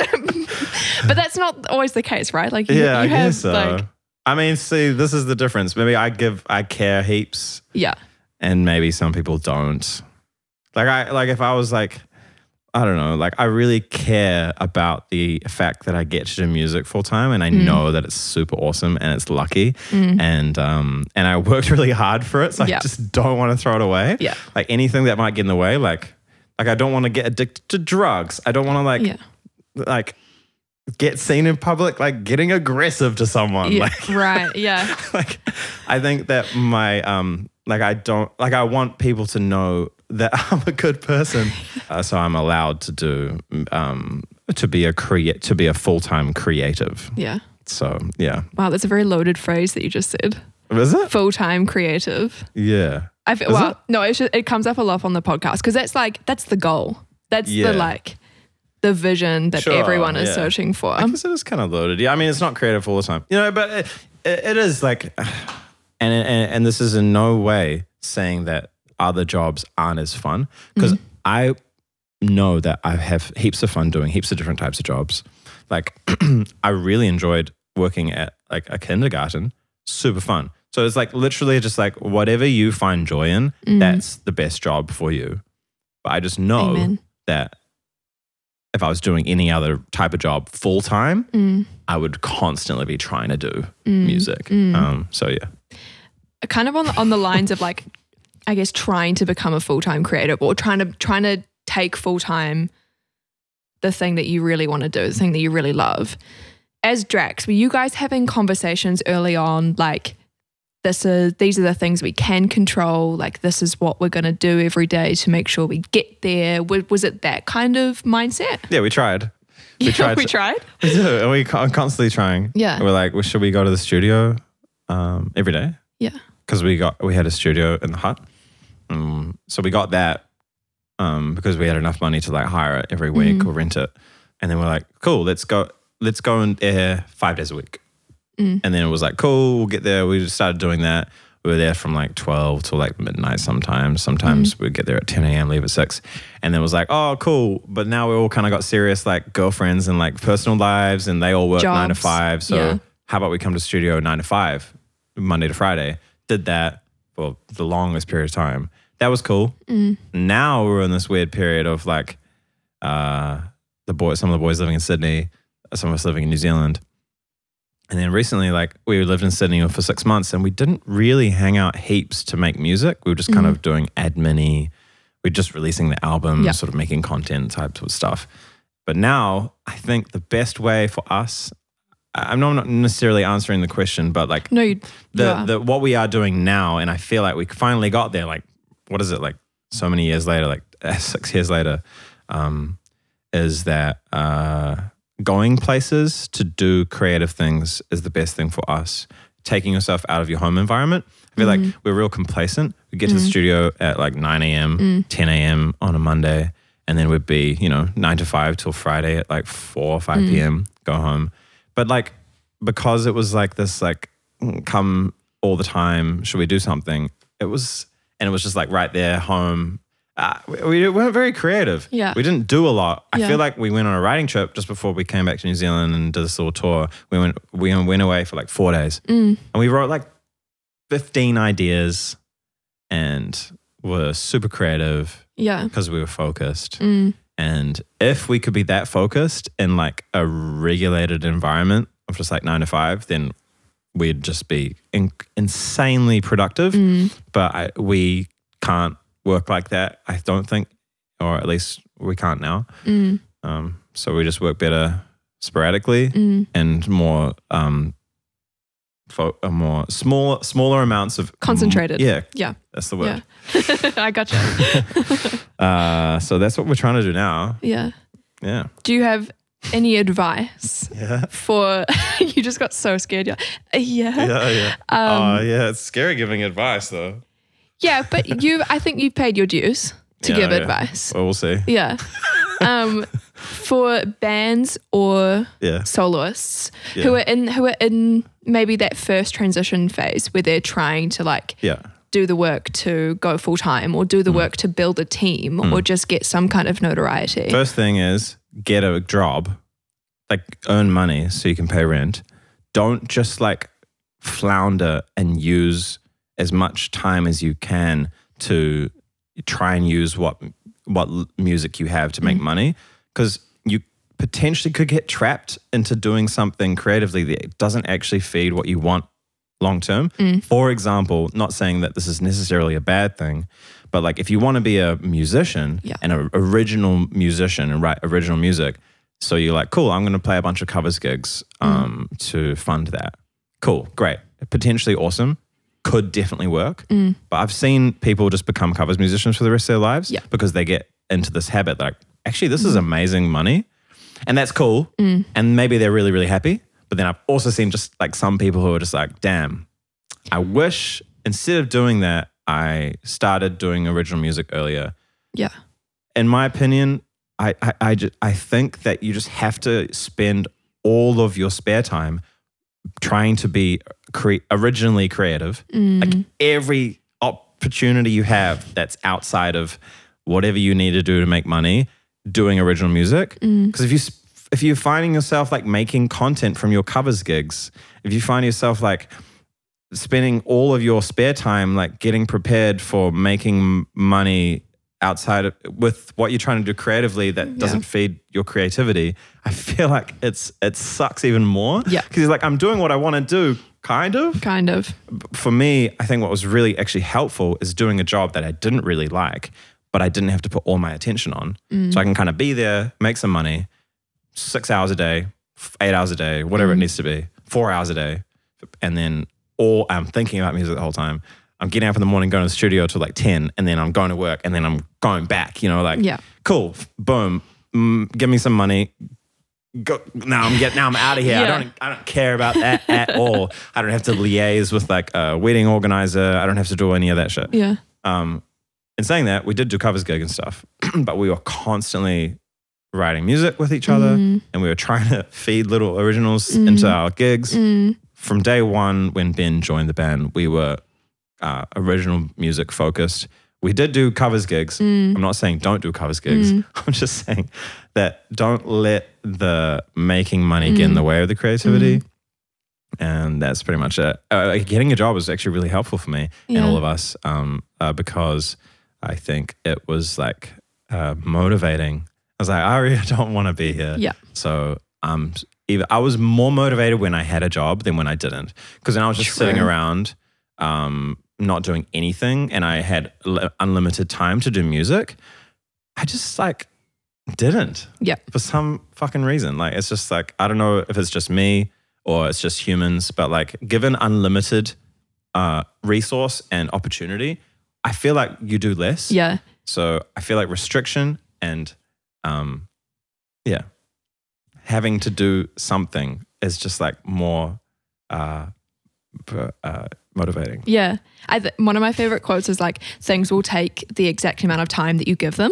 but that's not always the case, right? Like you, Yeah, you I have guess so. like I mean, see, this is the difference. Maybe I give, I care heaps, yeah. and maybe some people don't. Like I, like if I was like, I don't know, like I really care about the fact that I get to do music full time, and I mm. know that it's super awesome and it's lucky, mm. and um and I worked really hard for it, so yeah. I just don't want to throw it away. Yeah, like anything that might get in the way, like like I don't want to get addicted to drugs. I don't want to like yeah. like. get seen in public, like getting aggressive to someone. Yeah, like, right, yeah. Like, I think that my, um, like I don't, like I want people to know that I'm a good person. uh, so I'm allowed to do, um, to be a create, to be a full-time creative. Yeah. So, yeah. Wow, that's a very loaded phrase that you just said. Is it? Full-time creative. Yeah. I feel, well, it? no, it's just, it comes up a lot on the podcast because that's like, that's the goal. That's yeah. the like, the vision that sure, everyone is yeah. searching for. I guess it is kind of loaded. Yeah, I mean, it's not creative all the time, you know, but it, it, it is like, and, and and this is in no way saying that other jobs aren't as fun, because mm-hmm. I know that I have heaps of fun doing heaps of different types of jobs. Like I really enjoyed working at like a kindergarten, super fun. So it's like literally just like whatever you find joy in, mm. that's the best job for you. But I just know Amen. that if I was doing any other type of job full time, mm. I would constantly be trying to do mm. music. Mm. Um, so yeah, kind of on the, on the lines of like, I guess trying to become a full time creative, or trying to trying to take full time the thing that you really want to do, the thing that you really love. As Drax, were you guys having conversations early on like, this is these are the things we can control, like this is what we're going to do every day to make sure we get there? Was, was it that kind of mindset? Yeah, we tried. We yeah, tried. we to, tried. We do, and we are constantly trying. Yeah, we're like, well, should we go to the studio um, every day? Yeah, because we got we had a studio in the hut, um, so we got that um, because we had enough money to like hire it every week mm. or rent it, and then we're like, cool, let's go, let's go in there five days a week. Mm. And then it was like, cool, we'll get there. We just started doing that. We were there from like twelve till like midnight sometimes. Sometimes mm. we'd get there at ten a.m., leave at six. And then it was like, oh, cool. But now we all kind of got serious like girlfriends and like personal lives, and they all work Jobs. nine to five. So yeah. how about we come to studio nine to five, Monday to Friday? Did that for the longest period of time. That was cool. Mm. Now we're in this weird period of like uh, the boys, some of the boys living in Sydney, some of us living in New Zealand. And then recently, like we lived in Sydney for six months and we didn't really hang out heaps to make music. We were just kind mm-hmm. of doing admin-y. We're just releasing the album, yeah. sort of making content types of stuff. But now I think the best way for us, I'm not necessarily answering the question, but like no, you, the, you the what we are doing now, and I feel like we finally got there, like what is it, like so many years later, like six years later, um, is that uh, going places to do creative things is the best thing for us. Taking yourself out of your home environment. I feel mm. like we're real complacent. We get mm. to the studio at like nine a.m., mm. ten a.m. on a Monday, and then we'd be, you know, nine to five till Friday at like four or five p.m., mm. go home. But like, because it was like this, like, come all the time, should we do something? It was, and it was just like right there, home. Uh, we, we weren't very creative. Yeah. We didn't do a lot. I yeah. feel like we went on a writing trip just before we came back to New Zealand and did this little tour. We went we went away for like four days. Mm. And we wrote like fifteen ideas and were super creative. Yeah. Because we were focused. Mm. And if we could be that focused in like a regulated environment of just like nine to five, then we'd just be in, insanely productive. Mm. But I, we can't work like that, I don't think, or at least we can't now. Mm. Um, so we just work better sporadically mm. and more, um, fo- uh, more small, smaller amounts of concentrated. M- yeah, yeah, that's the word. Yeah. I gotcha. uh, so that's what we're trying to do now. Yeah, yeah. Do you have any advice Yeah. for, you just got so scared. You're like, "Uh, yeah. Yeah, yeah. Um, oh, yeah. It's scary giving advice, though. Yeah, but you, I think you've paid your dues to Yeah, give yeah. advice. Well, we'll see. Yeah. Um, for bands or Yeah. soloists Yeah. who are in who are in maybe that first transition phase where they're trying to like Yeah. do the work to go full time or do the work to build a team or just get some kind of notoriety. First thing is get a job, like earn money so you can pay rent. Don't just like flounder and use as much time as you can to try and use what what l- music you have to make money, because you potentially could get trapped into doing something creatively that doesn't actually feed what you want long term. For example, not saying that this is necessarily a bad thing, but like if you want to be a musician Yeah. and an original musician and write original music, so you're like, cool, I'm going to play a bunch of covers gigs um, to fund that. Cool, great, potentially awesome. Could definitely work. But I've seen people just become covers musicians for the rest of their lives Yeah. because they get into this habit like, actually, this is amazing money. And that's cool. And maybe they're really, really happy. But then I've also seen just like some people who are just like, damn, I wish instead of doing that, I started doing original music earlier. Yeah. In my opinion, I, I, I, ju- I think that you just have to spend all of your spare time trying to be cre- originally creative. Like every opportunity you have that's outside of whatever you need to do to make money, doing original music. Because if you s- if you're finding yourself like making content from your covers gigs, if you find yourself like spending all of your spare time like getting prepared for making m- money outside of with what you're trying to do creatively that doesn't feed your creativity, I feel like it's it sucks even more. Yeah. Because like I'm doing what I want to do, kind of. Kind of. For me, I think what was really actually helpful is doing a job that I didn't really like, but I didn't have to put all my attention on. So I can kind of be there, make some money, six hours a day, f- eight hours a day, whatever it needs to be, four hours a day. And then all I'm thinking about music the whole time. I'm getting up in the morning, going to the studio till like ten, and then I'm going to work, and then I'm going back, you know, like, Yeah. cool, boom, mm, give me some money. Go, now I'm get now I'm out of here. I Yeah. don't I don't care about that at all. I don't have to liaise with like a wedding organizer. I don't have to do any of that shit. Yeah. Um, in saying that, we did do covers gig and stuff, but we were constantly writing music with each other, Mm. and we were trying to feed little originals into our gigs. Mm. From day one, when Ben joined the band, we were uh, original music focused. We did do covers gigs. Mm. I'm not saying don't do covers gigs. I'm just saying that don't let the making money get in the way of the creativity. And that's pretty much it. Uh, getting a job was actually really helpful for me and Yeah. all of us um, uh, because I think it was like uh, motivating. I was like, I really don't want to be here. Yeah. So um, either I was more motivated when I had a job than when I didn't, because then I was just True. sitting around um, not doing anything, and I had l- unlimited time to do music. I just like didn't. Yeah. For some fucking reason. Like it's just like, I don't know if it's just me or it's just humans, but like given unlimited uh, resource and opportunity, I feel like you do less. Yeah. So I feel like restriction and um, yeah, having to do something is just like more uh, p- uh, motivating. Yeah. I th- one of my favorite quotes is like, things will take the exact amount of time that you give them.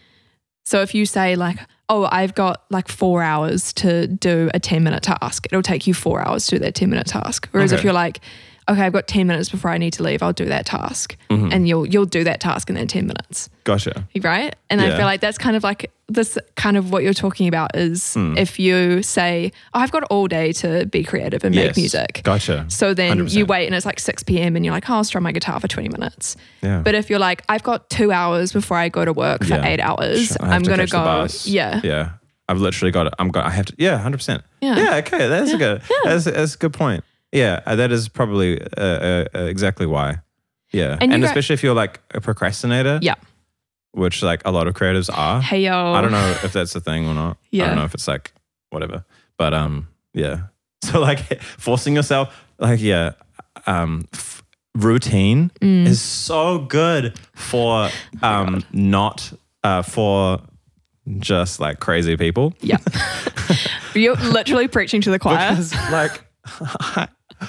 So if you say like, oh, I've got like four hours to do a ten minute task, it'll take you four hours to do that ten minute task. Whereas if Okay. you're like, okay, I've got ten minutes before I need to leave, I'll do that task. Mm-hmm. And you'll you'll do that task in that ten minutes. Gotcha. Right? And I Yeah. feel like that's kind of like this kind of what you're talking about is Hmm. if you say, oh, I've got all day to be creative and make Yes. music. Gotcha. So then one hundred you percent. wait and it's like six p.m. and you're like, oh, I'll strum my guitar for twenty minutes. Yeah. But if you're like, I've got two hours before I go to work for Yeah. eight hours, I have I'm to going to catch the go. bus. Yeah. Yeah. I've literally got it. I'm going, I have to, yeah, one hundred percent. Yeah. Yeah. Okay. That's a good, that's, that's a good point. Yeah. uh, That is probably uh, uh, uh, exactly why. Yeah. And And, you don't- especially if you're like a procrastinator, Yeah. which like a lot of creatives are. Hey, yo. I don't know if that's a thing or not. I Yeah. don't know if it's like whatever. But um, yeah. So like forcing yourself, like yeah, um, f- routine Mm. is so good for um not uh for just like crazy people. Yeah. You're literally preaching to the choir. Because like I,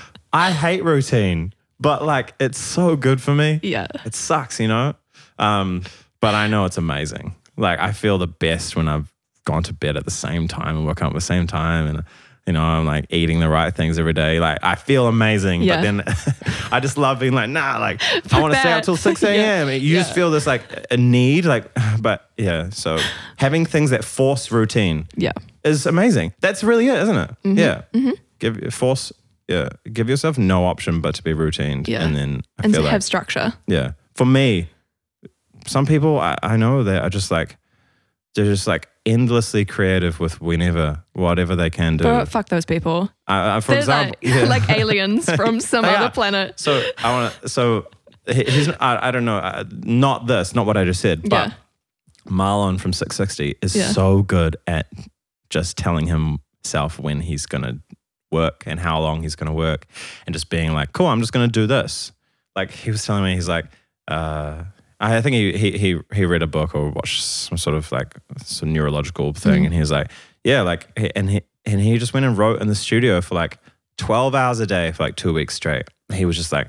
I hate routine, but like it's so good for me. Yeah. It sucks, you know? Um, but I know it's amazing. Like I feel the best when I've gone to bed at the same time and woken up at the same time, and you know, I'm like eating the right things every day. Like I feel amazing, yeah. but then I just love being like, nah, like I want to stay up till six a.m. yeah. You yeah. just feel this like a need, like, but yeah. So having things that force routine yeah. is amazing. That's really it, isn't it? Mm-hmm. Yeah. Mm-hmm. Give force, yeah. Give yourself no option but to be routined. Yeah. And then I and feel to like, have structure. Yeah. For me, some people I, I know that are just like, they're just like endlessly creative with whenever, whatever they can do. But fuck those people. Uh, for They're example, like, yeah. like aliens from some yeah. other planet. So I want to, so he's, I, I don't know, uh, not this, not what I just said, but yeah. Marlon from six sixty is yeah. so good at just telling himself when he's going to work and how long he's going to work, and just being like, cool, I'm just going to do this. Like he was telling me, he's like, uh, I think he, he he he read a book or watched some sort of like some neurological thing, mm. and he was like, yeah, like, and he and he just went and wrote in the studio for like twelve hours a day for like two weeks straight. He was just like,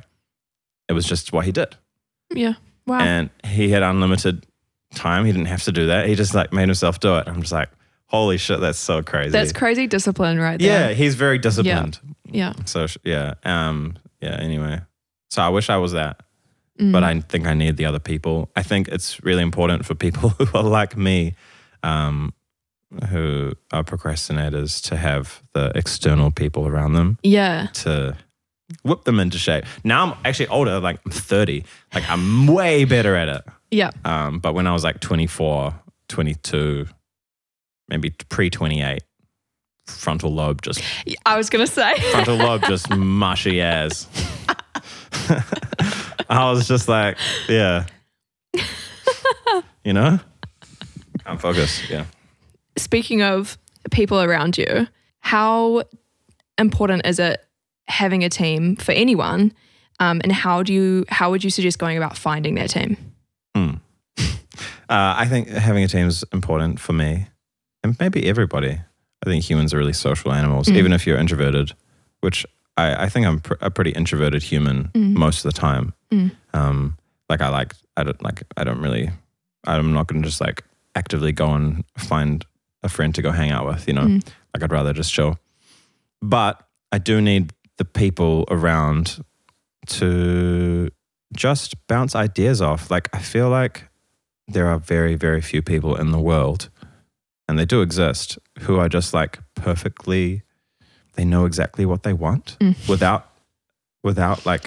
it was just what he did. Yeah, wow. And he had unlimited time. He didn't have to do that. He just like made himself do it. I'm just like, holy shit, that's so crazy. That's crazy discipline, right there. Yeah, he's very disciplined. Yeah. yeah. So yeah, um, yeah. Anyway, so I wish I was that. Mm. But I think I need the other people. I think it's really important for people who are like me, um, who are procrastinators, to have the external people around them. Yeah. To whip them into shape. Now I'm actually older, like I'm thirty. Like I'm way better at it. Yeah. Um, but when I was like twenty-four, twenty-two, maybe pre twenty-eight, frontal lobe just... I was going to say. Frontal lobe just mushy as... I was just like, yeah. You know? Can't focus, yeah. Speaking of people around you, how important is it having a team for anyone? Um, and how do you how would you suggest going about finding that team? Hmm. Uh, I think having a team is important for me and maybe everybody. I think humans are really social animals, mm. even if you're introverted, which I, I think I'm pr- a pretty introverted human mm. most of the time. Mm. Um, like I like, I don't like, I don't really, I'm not going to just like actively go and find a friend to go hang out with, you know, mm. like I'd rather just chill. But I do need the people around to just bounce ideas off. Like I feel like there are very, very few people in the world, and they do exist, who are just like perfectly, they know exactly what they want mm. without, without like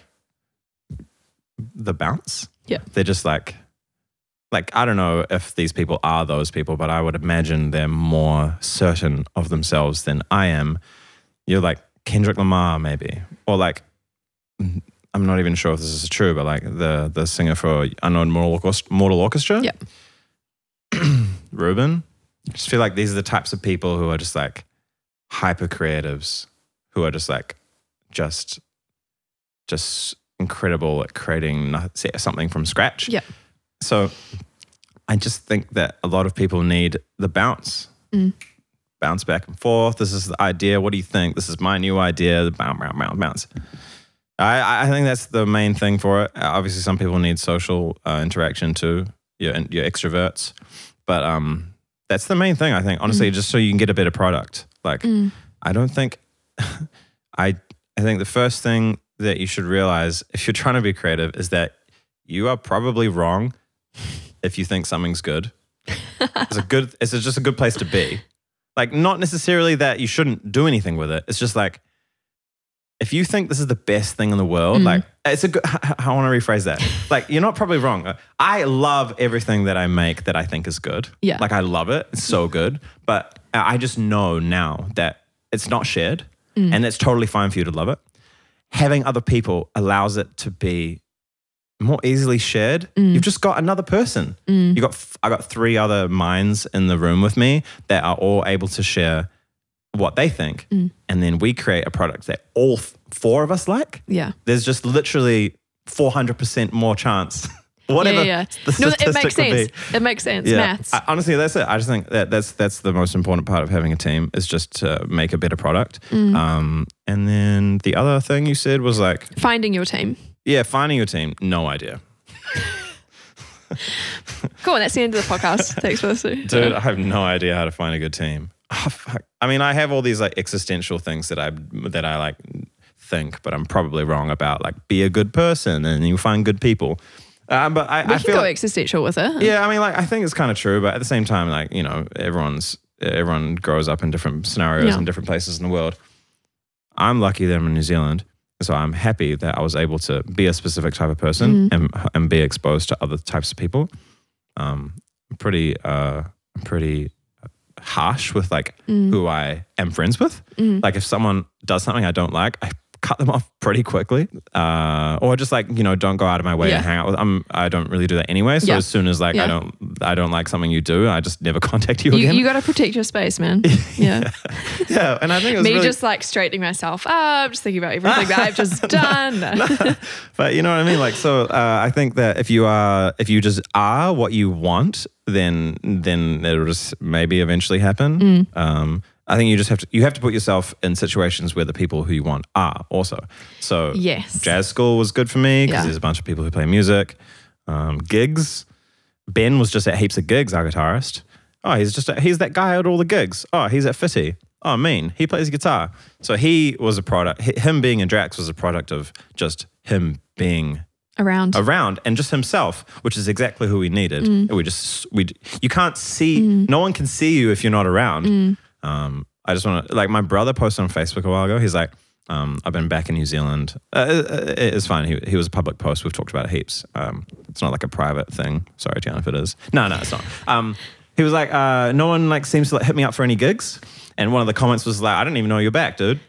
the bounce. Yeah. They're just like, like, I don't know if these people are those people, but I would imagine they're more certain of themselves than I am. You're like Kendrick Lamar maybe, or like, I'm not even sure if this is true, but like the the singer for Unknown Mortal Orchestra, Mortal Orchestra? Yeah. Ruben. I just feel like these are the types of people who are just like hyper creatives, who are just like, just, just incredible at creating something from scratch. Yeah. So I just think that a lot of people need the bounce. Mm. Bounce back and forth. This is the idea. What do you think? This is my new idea. The bounce, bounce, bounce, bounce. I, I think that's the main thing for it. Obviously, some people need social uh, interaction too. You're, you're extroverts. But um, that's the main thing, I think. Honestly, mm. just so you can get a better product. Like, mm. I don't think... I I think the first thing that you should realize if you're trying to be creative is that you are probably wrong if you think something's good. It's a good. It's just a good place to be. Like, not necessarily that you shouldn't do anything with it. It's just like, if you think this is the best thing in the world, mm. like, it's a good, I, I want to rephrase that. Like, you're not probably wrong. I love everything that I make that I think is good. Yeah. Like, I love it. It's so good. But I just know now that it's not shared mm. and it's totally fine for you to love it. Having other people allows it to be more easily shared. Mm. You've just got another person. Mm. You got, I got three other minds in the room with me that are all able to share what they think. Mm. And then we create a product that all f- four of us like. Yeah. There's just literally four hundred percent more chance whatever Yeah, yeah. the No, statistic it makes would sense. be. It makes sense. Yeah, Maths. I, honestly, that's it. I just think that that's that's the most important part of having a team is just to make a better product. Mm. Um, and then the other thing you said was like, Finding your team. yeah, finding your team. No idea, Cool. That's the end of the podcast. Thanks for listening. dude. I have no idea how to find a good team. Oh, fuck. I mean, I have all these like existential things that I that I like think, but I'm probably wrong about. Like, be a good person, and you find good people. Uh, but I, We I can feel go like, existential with it. yeah, I mean, like I think it's kind of true, but at the same time, like you know, everyone's everyone grows up in different scenarios Yeah. and different places in the world. I'm lucky that I'm in New Zealand, so I'm happy that I was able to be a specific type of person Mm. and and be exposed to other types of people. Um, I'm pretty, uh, I'm pretty harsh with like Mm. who I am friends with. Mm. Like if someone does something I don't like, I cut them off pretty quickly, uh, or just like you know don't go out of my way Yeah. to hang out with. I'm I don't really do that anyway. So Yeah. as soon as like Yeah. I don't I don't like something you do, I just never contact you, You, again. you got to protect your space, man. Yeah. yeah, and I think it was Me really, just like straightening myself up, just thinking about everything that I've just done. but you know what I mean. Like so, uh, I think that if you are if you just are what you want, then then it'll just maybe eventually happen. Mm. Um, I think you just have to you have to put yourself in situations where the people who you want are also. So Yes. jazz school was good for me because Yeah. there's a bunch of people who play music. Um, gigs. Ben was just at heaps of gigs, our guitarist. Oh, he's just a, he's that guy at all the gigs. Oh, he's at Fitty. Oh, mean. He plays guitar. So he was a product. hi- Him being in Drax was a product of just him being Around. around and just himself, which is exactly who we needed. Mm. We just we you can't see. No one can see you if you're not around. Mm. Um, I just want to like my brother posted on Facebook a while ago. He's like, um, I've been back in New Zealand. Uh, it- it's fine. He he was a public post. We've talked about it heaps. Um, it's not like a private thing. Sorry, Tiana, if it is. No, no, it's not. Um, he was like, uh, no one like seems to like, hit me up for any gigs. And one of the comments was like, I didn't even know you're back, dude.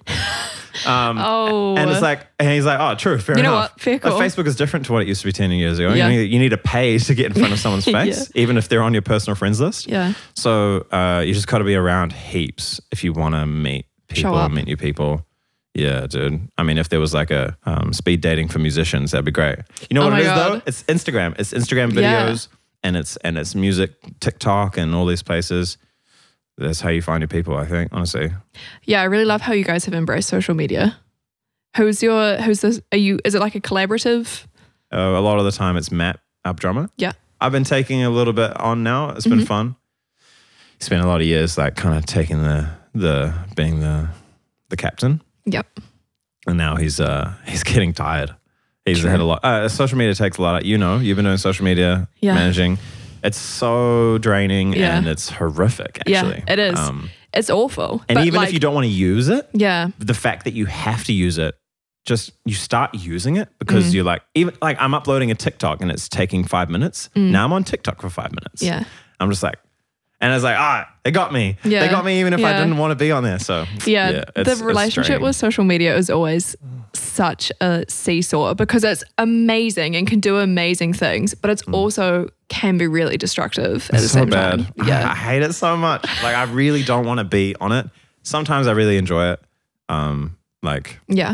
Um, Oh. and it's like, and he's like, oh, true, fair You know enough. what? Fair But call. Facebook is different to what it used to be ten years ago. Yeah. You, need, you need to pay to get in front of someone's face, even if they're on your personal friends list. Yeah. So uh, you just got to be around heaps if you want to meet Show people, up. meet new people. Yeah, dude. I mean, if there was like a um, speed dating for musicians, that'd be great. You know Oh what my it is God. though? It's Instagram. It's Instagram Yeah. videos and it's and it's music, TikTok, and all these places. That's how you find your people, I think. Honestly, Yeah, I really love how you guys have embraced social media. Who's your, who's this, are you, is it like a collaborative? uh, a lot of the time it's Matt, our drummer. Yeah. I've been taking a little bit on now. It's been Mhm. fun. Spent a lot of years like kind of taking the the being the the captain, Yep. and now he's uh he's getting tired. He's True. had a lot. Uh, social media takes a lot. Of, you know, you've been doing social media Yeah. managing. It's so draining Yeah. and it's horrific. Actually, Yeah, it is. Um, It's awful. and but even like, if you don't want to use it, yeah, the fact that you have to use it, just you start using it because Mm. you're like, even like I'm uploading a TikTok and it's taking five minutes. Now I'm on TikTok for five minutes. Mm. yeah, I'm just like, and it's like, ah, they got me. Yeah. They got me even if I Yeah. didn't want to be on there. So yeah. yeah the it's- it's relationship draining. with social media is always such a seesaw because it's amazing and can do amazing things, but it's also can be really destructive at the Mm. so same bad. time. I, I Yeah, hate it so much. Like I really don't want to be on it. Sometimes I really enjoy it. Um, like yeah,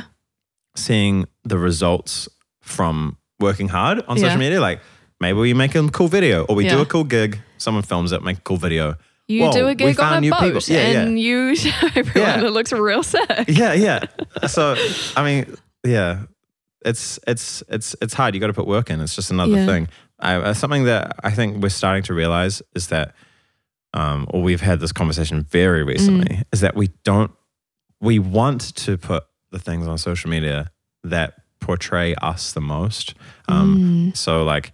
seeing the results from working hard on social Yeah. media. Like maybe we make a cool video or we do Yeah. a cool gig. Someone films it, make a cool video. you Whoa, do a we gig found on a new boat people. Yeah, yeah. and you show everyone Yeah. it looks real sick. Yeah, yeah. So I mean, yeah, it's it's it's it's hard. You got to put work in. It's just another Yeah. thing. I, uh, something that I think we're starting to realize is that, um, or we've had this conversation very recently, Mm. is that we don't. We want to put the things on social media that portray us the most. Um, Mm. So like.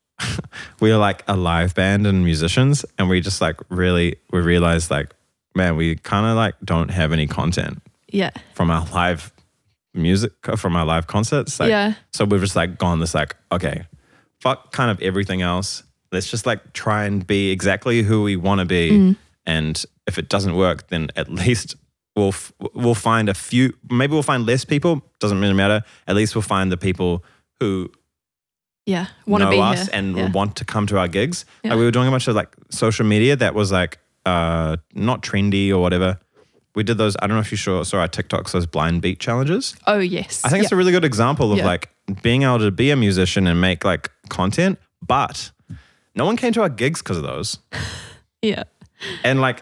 We're like a live band and musicians, and we just like really we realize like, man, we kind of like don't have any content Yeah, from our live music, from our live concerts. Like, yeah, So we've just like gone this like, okay, fuck kind of everything else. Let's just like try and be exactly who we want to be. Mm. And if it doesn't work, then at least we'll f- we'll find a few. Maybe we'll find less people. Doesn't really matter. At least we'll find the people who yeah. Want to know be us here and yeah. want to come to our gigs. Yeah. Like we were doing a bunch of like social media that was like uh, not trendy or whatever. We did those. I don't know if you saw, saw our TikToks, those blind beat challenges. Oh yes, I think it's a really good example of Yeah. like being able to be a musician and make like content, but no one came to our gigs because of those. Yeah. And like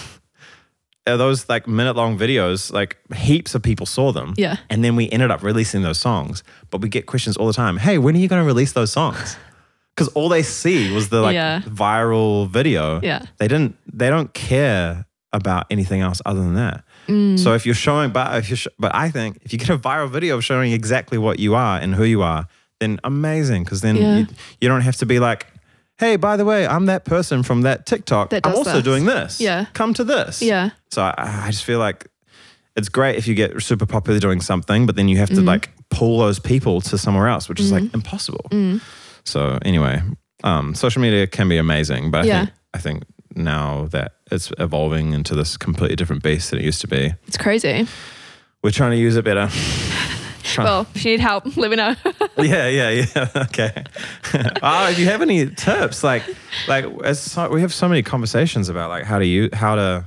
those like minute long videos, like heaps of people saw them. Yeah. And then we ended up releasing those songs. But we get questions all the time. Hey, when are you going to release those songs? Because all they see was the like Yeah. viral video. Yeah. They didn't. They don't care about anything else other than that. Mm. So if you're showing, but if you, sh- but I think if you get a viral video showing exactly what you are and who you are, then amazing. Because then Yeah. you, you don't have to be like, hey, by the way, I'm that person from that TikTok. That I'm does also this. doing this. Yeah. Come to this. Yeah. So I, I just feel like it's great if you get super popular doing something, but then you have to Mm. like pull those people to somewhere else, which is like impossible. Mm. So anyway, um, social media can be amazing, but I Yeah. think I think now that it's evolving into this completely different beast than it used to be, It's crazy. we're trying to use it better. Trying- Well, if you need help, let me know. yeah, yeah, yeah. Okay. Oh, if you have any tips, like, like it's so, we have so many conversations about like how to use, how to,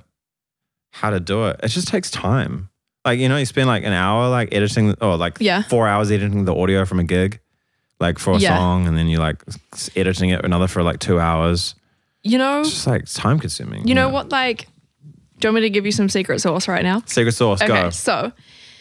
how to do it. It just takes time. Like, you know, you spend like an hour like editing, or like Yeah. four hours editing the audio from a gig, like for a Yeah. song, and then you like s- editing it another for like two hours. You know, It's just like time consuming. you know what, like, do you want me to give you some secret sauce right now? Secret sauce, Okay, go. so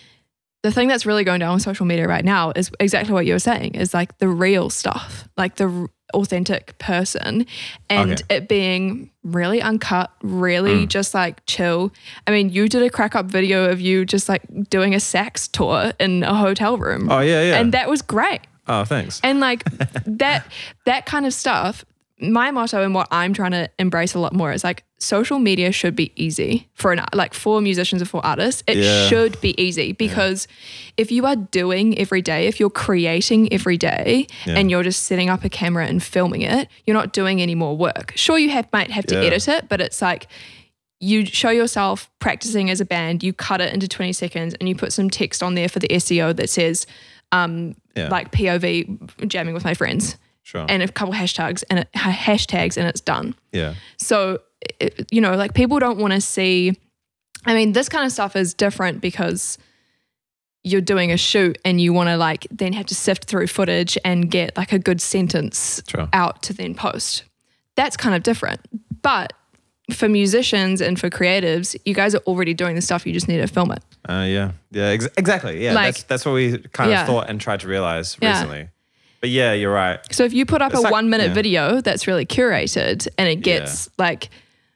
the thing that's really going down on social media right now is exactly what you were saying, is like the real stuff, like the r- authentic person, and Okay. it being really uncut, really Mm. just like chill. I mean, you did a crack up video of you just like doing a sax tour in a hotel room. Oh yeah, yeah. And that was great. oh, thanks. And like that that kind of stuff, my motto and what I'm trying to embrace a lot more is like social media should be easy for an like for musicians and for artists. It Yeah. should be easy because if you are doing every day, if you're creating every day Yeah. and you're just setting up a camera and filming it, you're not doing any more work. Sure, you have might have to Yeah. edit it, but it's like you show yourself practicing as a band, you cut it into twenty seconds and you put some text on there for the S E O that says um, Yeah. like P O V jamming with my friends Sure. and a couple hashtags and it, hashtags and it's done. yeah. So, it, you know, like people don't want to see, I mean, this kind of stuff is different because you're doing a shoot and you want to like then have to sift through footage and get like a good sentence Sure. out to then post. That's kind of different. But for musicians and for creatives, you guys are already doing the stuff, you just need to film it. Uh, yeah. Yeah. Ex- exactly. Yeah. Like- that's that's what we kind Yeah. of thought and tried to realize Yeah. recently. But yeah, you're right. So if you put up It's a like- one minute yeah. video that's really curated and it gets like,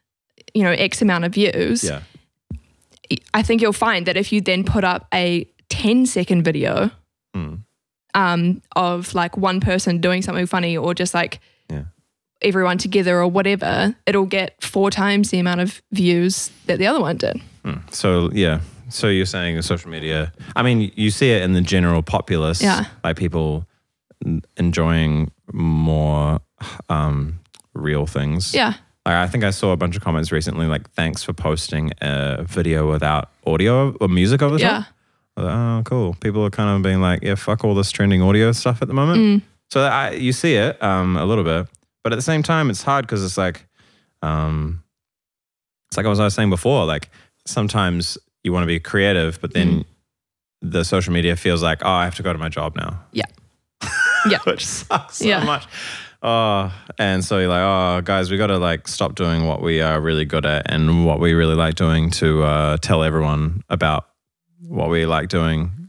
you know, X amount of views, Yeah. I think you'll find that if you then put up a ten second video Mm. um, of like one person doing something funny or just like Yeah. everyone together or whatever, it'll get four times the amount of views that the other one did. Mm. So yeah. So you're saying social media, I mean, you see it in the general populace, Yeah. like people n- enjoying more um, real things. Yeah. Like, I think I saw a bunch of comments recently, like, thanks for posting a video without audio or music over the Yeah. top. I was like, oh, cool. People are kind of being like, yeah, fuck all this trending audio stuff at the moment. Mm. So I, you see it um, a little bit, but at the same time, it's hard because it's like, um, it's like I was, I was saying before, like sometimes you want to be creative, but then Mm. the social media feels like, oh, I have to go to my job now. Yeah. Yeah. Which sucks so Yeah. much. Oh, and so you're like, oh, guys, we got to like stop doing what we are really good at and what we really like doing to uh, tell everyone about what we like doing.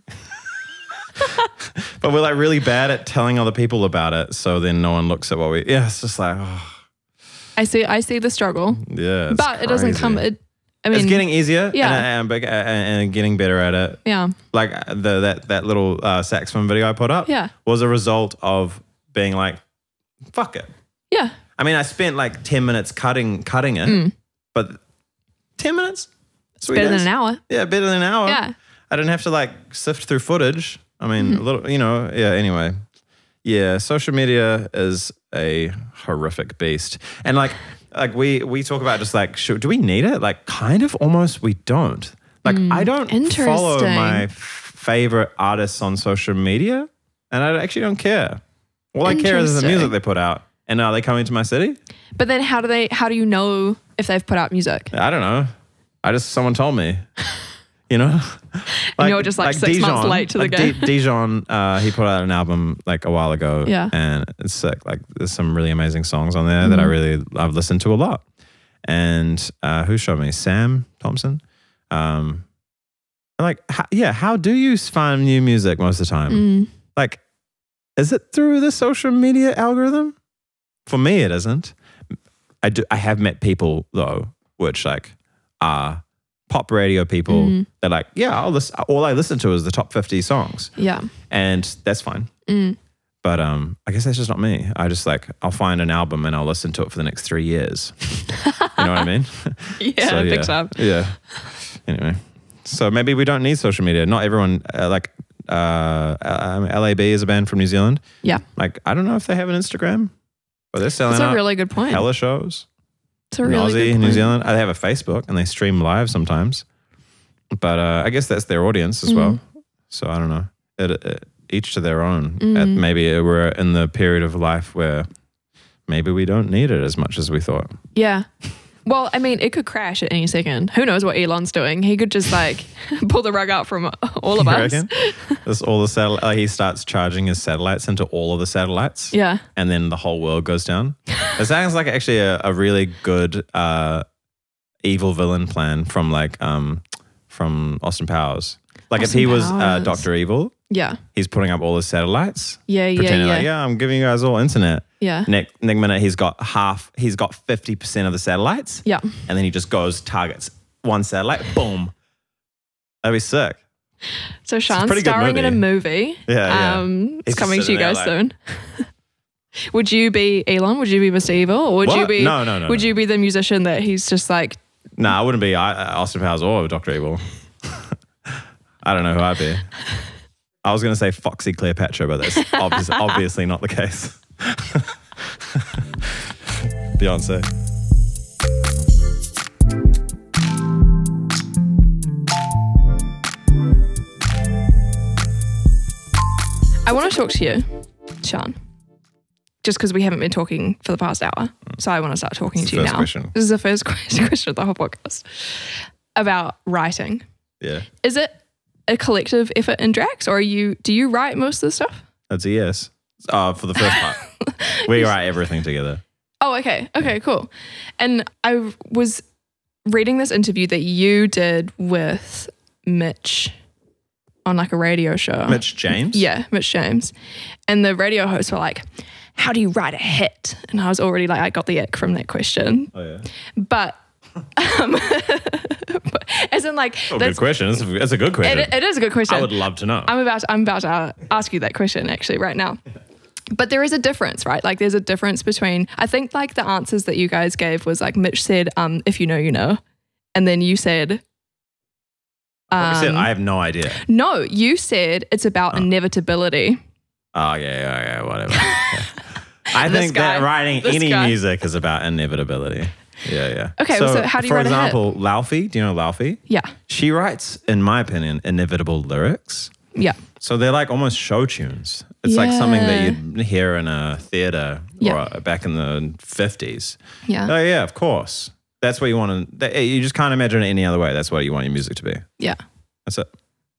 But we're like really bad at telling other people about it. So then no one looks at what we, yeah, it's just like, oh, I see I see the struggle. yeah. It's but it doesn't crazy. come it I mean it's getting easier yeah. and, and, and, and getting better at it. yeah. Like the that, that little uh, saxophone video I put up Yeah. was a result of being like, fuck it. Yeah. I mean, I spent like ten minutes cutting cutting it, Mm. but ten minutes? Sweet Better than days. an hour. Yeah, better than an hour. Yeah. I didn't have to like sift through footage. I mean, Mm-hmm. a little, you know, yeah, anyway. Yeah, social media is a horrific beast. And like like we we talk about just like, should, do we need it? Like kind of almost we don't. Like I don't follow interesting. my f- favorite artists on social media and I actually don't care. All I care is the Interesting. music they put out. And are they coming to my city? But then how do they how do you know if they've put out music? I don't know. I just, someone told me. you know? And you're just like, six months late to the like game. D- Dijon, uh, he put out an album like a while ago. Yeah. And it's sick. Like there's some really amazing songs on there mm. that I really, I've listened to a lot. And uh, who showed me? Sam Thompson. Um, like, how, yeah, how do you find new music most of the time? Mm. Like, is it through the social media algorithm? For me, it isn't. I do. I have met people though, which like are pop radio people. Mm. They're like, yeah, I'll listen, all I listen to is the top fifty songs. Yeah, and that's fine. Mm. But um, I guess that's just not me. I just like I'll find an album and I'll listen to it for the next three years. You know what I mean? Yeah, so, big yeah. time. Yeah. Anyway, so maybe we don't need social media. Not everyone uh, like uh, um, L A B is a band from New Zealand. Yeah. Like I don't know if they have an Instagram, but they're selling. That's a out really good point. hella shows. It's a really Aussie, good point. New Zealand. They have a Facebook and they stream live sometimes. But uh, I guess that's their audience as Mm. well. So I don't know. It, it, each to their own. Mm. At maybe we're in the period of life where maybe we don't need it as much as we thought. Yeah. Well, I mean, it could crash at any second. Who knows what Elon's doing? He could just like pull the rug out from all of You us. reckon? This all the satellite. Like he starts charging his satellites into all of the satellites. Yeah. And then the whole world goes down. It sounds like actually a, a really good uh, evil villain plan from like um, from Austin Powers. Like Austin if he was uh, Powers. Doctor Evil, Yeah. he's putting up all his satellites, Yeah. Yeah. pretending Yeah. like, yeah, I'm giving you guys all internet. Yeah. Next, next minute, he's got half, he's got fifty percent of the satellites. Yeah. And then he just goes, targets one satellite, boom. That'd be sick. So Sean's pretty good starring in a movie. movie. Yeah, yeah. Um, it's He's coming just to you sitting guys there soon. Would you be Elon? Would you be Mister Evil? Or would you What? be? No, no, no, Would no. you be the musician that he's just like? Nah, I wouldn't be I, Austin Powers or Doctor Evil. I don't know who I'd be. I was going to say Foxy Cleopatra, but that's obvious, obviously not the case. Beyonce. I want to talk to you, Sean. Just because we haven't been talking for the past hour, so I want to start talking It's to the you first now. question. This is the first question of the whole podcast about writing. Yeah, Is it a collective effort in Drax, or are you? Do you write most of the stuff? that's a yes. Uh, for the first part. We write everything together. Oh, okay. Okay, cool. And I was reading this interview that you did with Mitch on like a radio show. Mitch James? Yeah, Mitch James. And the radio hosts were like, how do you write a hit? And I was already like, I got the ick from that question. Oh, yeah. But, um, but as in like, Oh, that's, good question. It's a, it's a good question. it, it is a good question. I would love to know. I'm about to, I'm about to ask you that question actually right now. But there is a difference, right? Like there's a difference between, I think like the answers that you guys gave was like Mitch said, um, if you know, you know. And then you said, I said, um, I have no idea. no, you said it's about Oh. inevitability. Oh, yeah, yeah, yeah, whatever. Yeah. I This think guy. that writing This any guy. music is about inevitability. Yeah, yeah. Okay, so how do you for write a hit? example, Laufey, do you know Laufey? Yeah. She writes, in my opinion, inevitable lyrics. Yeah. So they're like almost show tunes. It's like something that Yeah. you'd hear in a theater Yeah. or back in the fifties. Yeah. Oh, yeah, of course. That's what you want to, you just can't imagine it any other way. That's what you want your music to be. Yeah. That's it.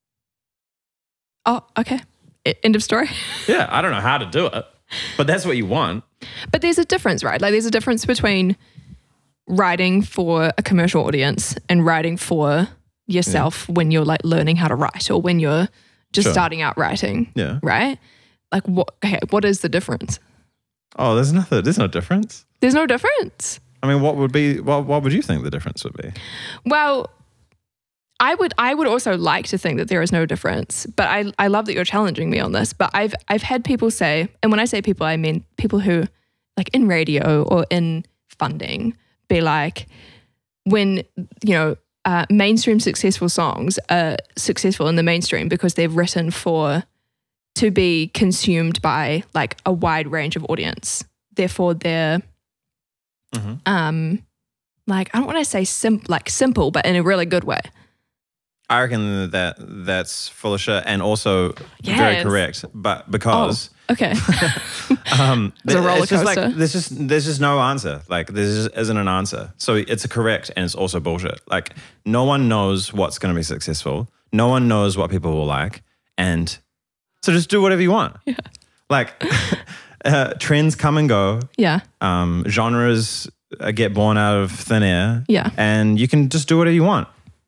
Oh, okay. E- End of story. Yeah, I don't know how to do it, but that's what you want. But there's a difference, right? Like there's a difference between writing for a commercial audience and writing for yourself when you're like learning how to write or when you're just Sure. starting out writing. Yeah. Right? Like what okay, what is the difference? Oh, there's nothing, there's no difference. There's no difference. I mean, what would be, what, what would you think the difference would be? Well, I would I would also like to think that there is no difference, but I I love that you're challenging me on this. But I've I've had people say, and when I say people, I mean people who like in radio or in funding, be like, when you know uh, mainstream successful songs are successful in the mainstream because they've written for to be consumed by like a wide range of audience. Therefore, they're Mhm. um like I don't want to say sim- like simple, but in a really good way. I reckon that that's full of shit and also very Yes. correct. But because Oh, okay. um, It's a roller it's just like coaster. there's just there's just no answer. Like there just isn't an answer. So it's a correct and it's also bullshit. Like no one knows what's going to be successful. No one knows what people will like, and so just do whatever you want. Yeah. Like uh, trends come and go. Yeah. Um, genres uh, get born out of thin air. Yeah. And you can just do whatever you want.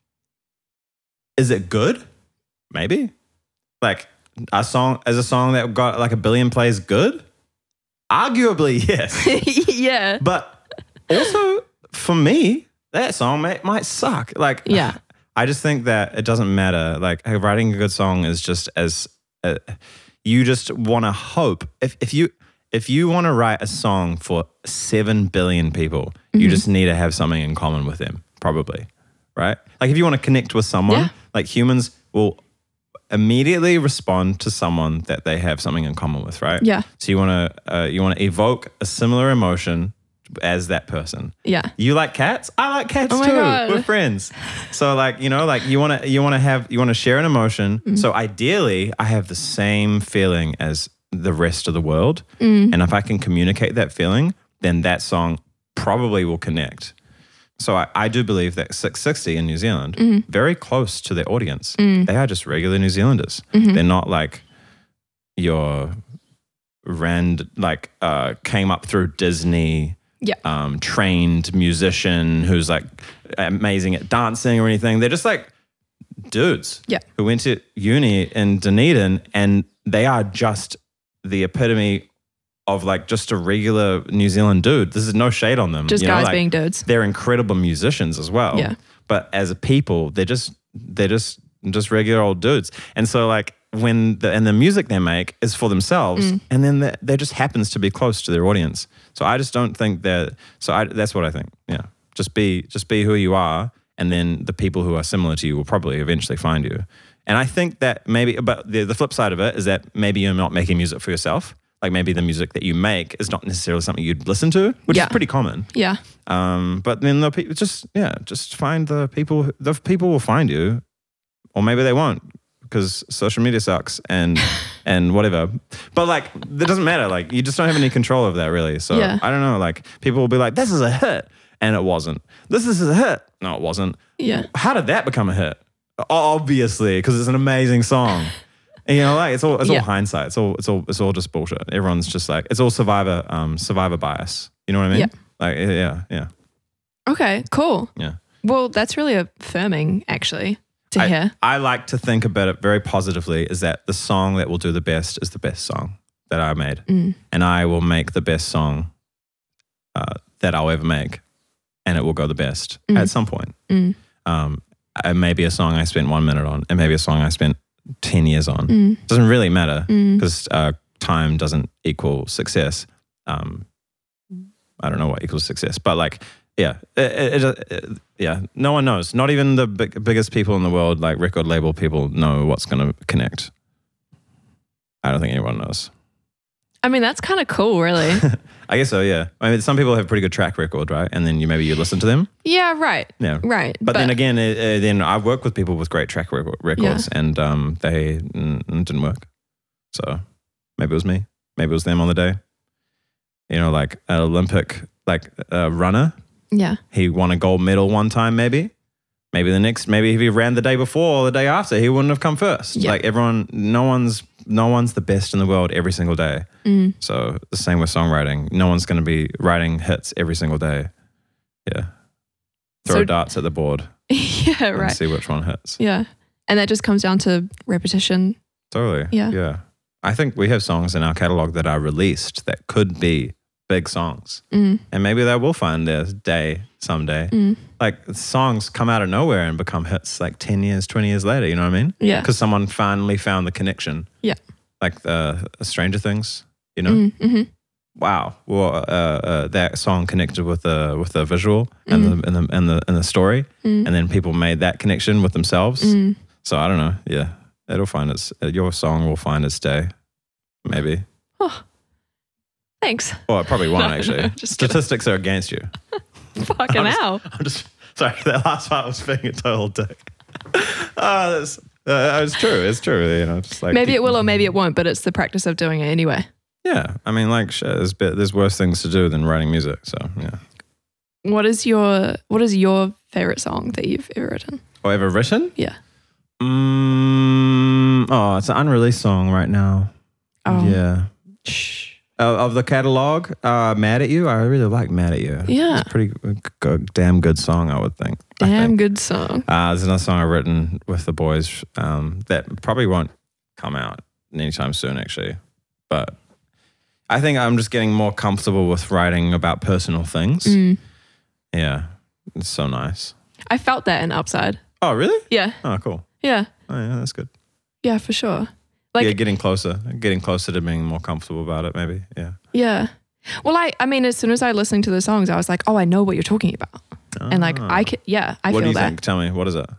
Is it good? Maybe. Like a song, as a song that got like a billion plays, good? Arguably, yes. Yeah. But also, for me, that song may, might suck. Like, Yeah. I just think that it doesn't matter. Like, writing a good song is just as uh, you just want to hope. If if you if you want to write a song for seven billion people, Mm-hmm. you just need to have something in common with them, probably, right? Like, if you want to connect with someone, Yeah. like humans will immediately respond to someone that they have something in common with, right? Yeah. So you want to uh, you want to evoke a similar emotion as that person. Yeah. You like cats? I like cats Oh my too. God. We're friends. So like, you know, like you want to you want to have you want to share an emotion. Mm. So ideally, I have the same feeling as the rest of the world. Mm. And if I can communicate that feeling, then that song probably will connect. So I, I do believe that six sixty in New Zealand, Mm. very close to their audience. They are just regular New Zealanders. Mm-hmm. They're not like your rand like uh, came up through Disney, Yeah. um, trained musician who's like amazing at dancing or anything. They're just like dudes Yeah. who went to uni in Dunedin, and they are just the epitome of like just a regular New Zealand dude. This is no shade on them. Just you know, guys like, being dudes. they're incredible musicians as well. Yeah. But as a people, they're just they're just just regular old dudes. And so like when the and the music they make is for themselves, Mm. and then that that just happens to be close to their audience. So I just don't think that. So I, that's what I think. Yeah, just be just be who you are, and then the people who are similar to you will probably eventually find you. And I think that maybe, but the the flip side of it is that maybe you're not making music for yourself. Like maybe the music that you make is not necessarily something you'd listen to, which Yeah. is pretty common. Yeah. Um, but then the people just yeah, just find the people. who- The people will find you, or maybe they won't, because social media sucks and and whatever. But like, it doesn't matter. Like, you just don't have any control of that, really. So Yeah. I don't know. Like, people will be like, "This is a hit," and it wasn't. This is a hit. No, it wasn't. Yeah. How did that become a hit? Obviously, because it's an amazing song. And, you know, like it's all it's Yeah. all hindsight. It's all it's all it's all just bullshit. Everyone's just like, it's all survivor um survivor bias. You know what I mean? Yeah. Like yeah, yeah, Okay, cool. yeah. Well, that's really affirming, actually, to I, hear. I like to think about it very positively, is that the song that will do the best is the best song that I made. Mm. And I will make the best song uh, that I'll ever make, and it will go the best Mm. at some point. Mm. Um, it may be a song I spent one minute on, and maybe a song I spent ten years on. Mm. Doesn't really matter, Mm. because uh, time doesn't equal success. Um, I don't know what equals success, but like, yeah, it, it, it, it- yeah. No one knows. Not even the big, biggest people in the world, like record label people, know what's going to connect. I don't think anyone knows. I mean, that's kind of cool, really. I guess so. Yeah. I mean, some people have a pretty good track record, right? And then you maybe you listen to them. Yeah, right. Yeah. Right. But, then again, uh, uh, then I've worked with people with great track record, records, and um, they mm, mm, didn't work. So maybe it was me. Maybe it was them on the day. You know, like an Olympic like uh, runner. Yeah. He won a gold medal one time, maybe. Maybe the next, maybe if he ran the day before or the day after, he wouldn't have come first. Yeah. Like everyone, no one's, no one's the best in the world every single day. Mm. So the same with songwriting. No one's going to be writing hits every single day. Yeah. Throw So- darts at the board Yeah, and right. see which one hits. Yeah. And that just comes down to repetition. Totally. Yeah. Yeah. I think we have songs in our catalog that are released that could be big songs. Mm. And maybe they will find their day someday. Mm. Like songs come out of nowhere and become hits like ten years, twenty years later. You know what I mean? Yeah. Because someone finally found the connection. Yeah. Like the uh, Stranger Things, you know? Mm, hmm Wow. Well, uh, uh, that song connected with the with the visual and the and the and the and the story, Mm. and then people made that connection with themselves. Mm. So I don't know. Yeah, it'll find its your song will find its day, maybe. Oh, thanks. Well, it probably won't No, actually. no, just kidding. Statistics are against you. Fucking I'm just- hell. I'm just sorry. That last part was being a total dick. Oh, that's, uh, it's true. It's true. You know, just like Maybe it will or maybe it won't, but it's the practice of doing it anyway. Yeah, I mean, like, shit, there's bit, there's worse things to do than writing music. So yeah. What is your What is your favorite song that you've ever written? Or ever written? Yeah. Mm, oh, it's an unreleased song right now. Oh. Yeah. Shh. Uh, of the catalog, uh, "Mad at You." I really like "Mad at You." Yeah. It's a pretty good, damn good song, I would think. I Damn think. good song. Uh, there's another song I've written with the boys um, that probably won't come out anytime soon, actually. But I think I'm just getting more comfortable with writing about personal things. Mm. Yeah, it's so nice. I felt that in Upside. Oh, really? Yeah. Oh, cool. Yeah. Oh, yeah, that's good. Yeah, for sure. Like, yeah, getting closer, getting closer to being more comfortable about it, maybe. Yeah. Yeah. Well, I, I mean, as soon as I listened to the songs, I was like, oh, I know what you're talking about. Oh. And like, I could, yeah, I what feel do you that. think? Tell me, what is it?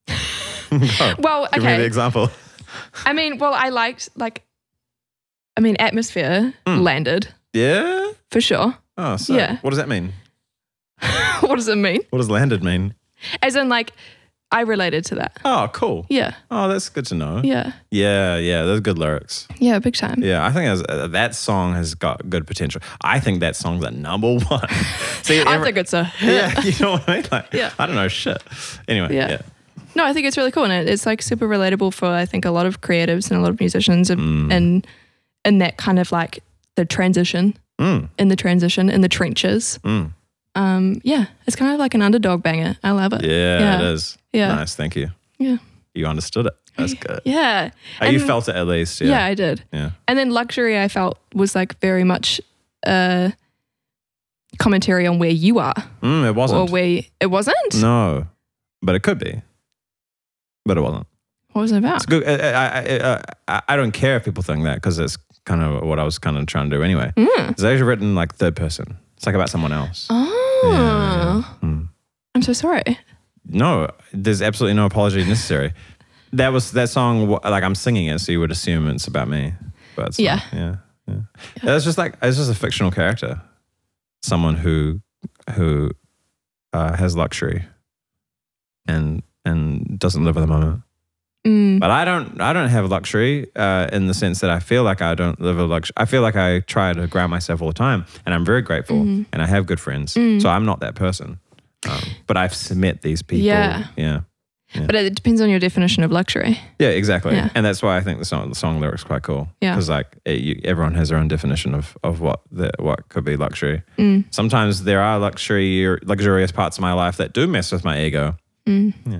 Well, Give me the okay. example. I mean, well, I liked like, I mean, Atmosphere Mm. landed Yeah? for sure. Oh, so Yeah. what does that mean? What does it mean? What does landed mean? As in, like, I related to that. Oh, cool. Yeah. Oh, that's good to know. Yeah. Yeah, yeah, those good lyrics. Yeah, big time. Yeah, I think that's, uh, that song has got good potential. I think that song's at number one. See, I every- think it's a hit. yeah, you know what I mean? Like, Yeah. I don't know shit. Anyway, Yeah. yeah. No, I think it's really cool. And it, it's like super relatable for, I think, a lot of creatives and a lot of musicians and, Mm. and, and that kind of like the transition, Mm, in the transition, in the trenches. mm. Um, yeah, it's kind of like an underdog banger. I love it. Yeah, Yeah. it is. Yeah. Nice, thank you. Yeah. You understood it. That's good. Yeah. Oh, you And- felt it at least. Yeah. Yeah. I did. Yeah. And then Luxury, I felt was like very much a commentary on where you are, Mm, it wasn't. or where it wasn't. No, but it could be. But it wasn't. What was it about? It's good. I, I, I, I, I don't care if people think that because it's kind of what I was kind of trying to do anyway. Mm. It's actually written like third person. It's like about someone else. Oh, Yeah, yeah. Mm. I'm so sorry. No, there's absolutely no apology necessary. That was that song. Like I'm singing it, so you would assume it's about me. But it's Yeah. not. yeah, yeah. It's just like it's just a fictional character, someone who who uh, has luxury and and doesn't live at the moment. Mm. But I don't I don't have luxury uh, in the sense that I feel like I don't live a luxury. I feel like I try to ground myself all the time, and I'm very grateful, Mhm. and I have good friends. Mm. So I'm not that person. Um, but I've met these people. Yeah. Yeah. But it depends on your definition of luxury. Yeah, exactly. Yeah. And that's why I think the song the song lyrics quite cool. Yeah. Because like it, you, everyone has their own definition of of what the, what could be luxury. Mm. Sometimes there are luxury luxurious parts of my life that do mess with my ego. Mm. Yeah.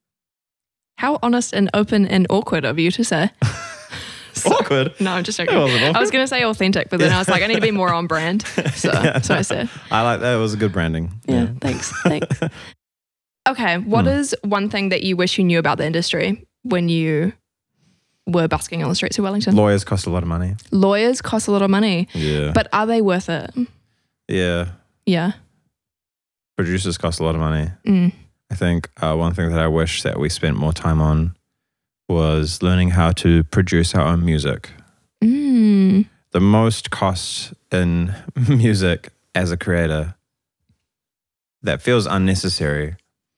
How honest and open and awkward of you to say. So- Awkward. No, I'm just joking. It wasn't awkward. I was going to say authentic, but then I was like, I need to be more on brand. So, Yeah, so I no. said, I like that. It was a good branding. yeah, thanks, thanks. Okay, what is Hmm. one thing that you wish you knew about the industry when you were busking on the streets of Wellington? Lawyers cost a lot of money. Lawyers cost a lot of money, Yeah. but are they worth it? yeah. Yeah. Producers cost a lot of money. Mm. I think uh, one thing that I wish that we spent more time on was learning how to produce our own music. Mm. The most cost in music as a creator that feels unnecessary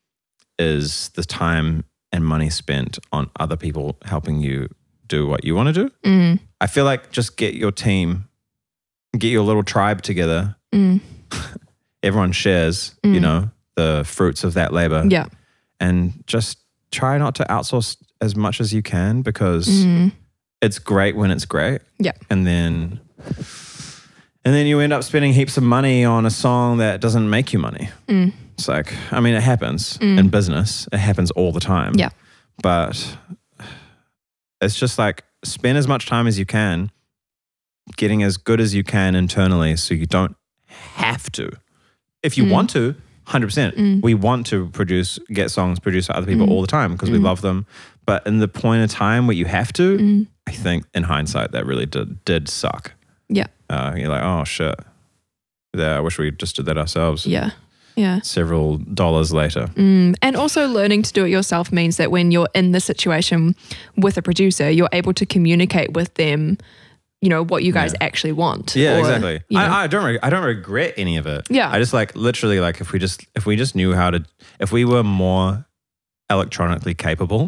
is the time and money spent on other people helping you do what you want to do. Mm. I feel like just get your team, get your little tribe together. Mm. Everyone shares, you Mm. know, the fruits of that labor. Yeah. And just try not to outsource as much as you can because Mm. it's great when it's great. Yeah. And then and then you end up spending heaps of money on a song that doesn't make you money. Mm. It's like, I mean, it happens Mm. in business. It happens all the time. Yeah. But it's just like spend as much time as you can getting as good as you can internally so you don't have to. If you Mm. want to, one hundred percent. Mm. We want to produce, get songs produced for other people Mm. all the time because we Mm. love them. But in the point of time where you have to, Mm. I think in hindsight that really did, did suck. Yeah. Uh, you're like, oh shit. Yeah, I wish we just did that ourselves. Yeah. Yeah. Several dollars later. Mm. And also learning to do it yourself means that when you're in the situation with a producer, you're able to communicate with them, you know, what you guys Yeah. actually want. Yeah, or, exactly. you know. I, I don't. Re- I don't regret any of it. Yeah. I just like literally like if we just if we just knew how to if we were more electronically capable,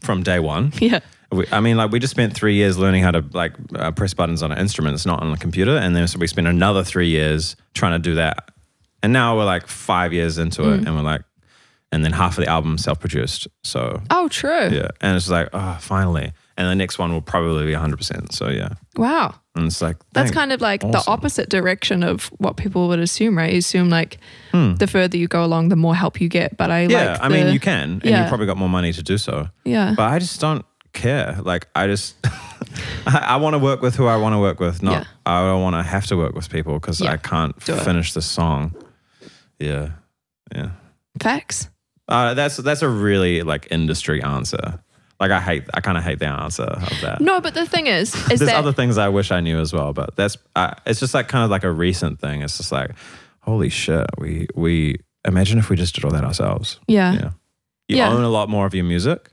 from day one. Yeah. We, I mean, like we just spent three years learning how to like uh, press buttons on an instrument. It's not on a computer. And then so we spent another three years trying to do that. And now we're like five years into it, and we're like, and then half of the album self-produced. So Oh, true. yeah, and it's like, oh, finally. And the next one will probably be one hundred percent. So yeah, Wow. and it's like That's thank- kind of like the awesome. opposite direction of what people would assume, right? You assume like the further you go along, the more help you get. But I Yeah, like I mean, the- you can, and Yeah. you probably got more money to do so. Yeah. But I just don't care. Like I just, I, I want to work with who I want to work with. Not Yeah. I don't want to have to work with people because Yeah. I can't Do it. finish the song. Yeah, yeah. Facts. Uh, that's that's a really like industry answer. Like I hate, I kind of hate the answer of that. No, but the thing is, is There's that other things I wish I knew as well, but that's uh, it's just like kind of like a recent thing. It's just like, holy shit, we we imagine if we just did all that ourselves. yeah, Yeah, you Yeah. own a lot more of your music.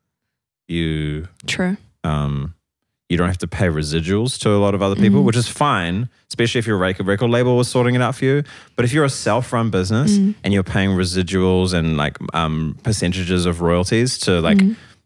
You true. um, you don't have to pay residuals to a lot of other people, Mm. which is fine, especially if your record record label was sorting it out for you. But if you're a self-run business Mm. and you're paying residuals and like um, percentages of royalties to like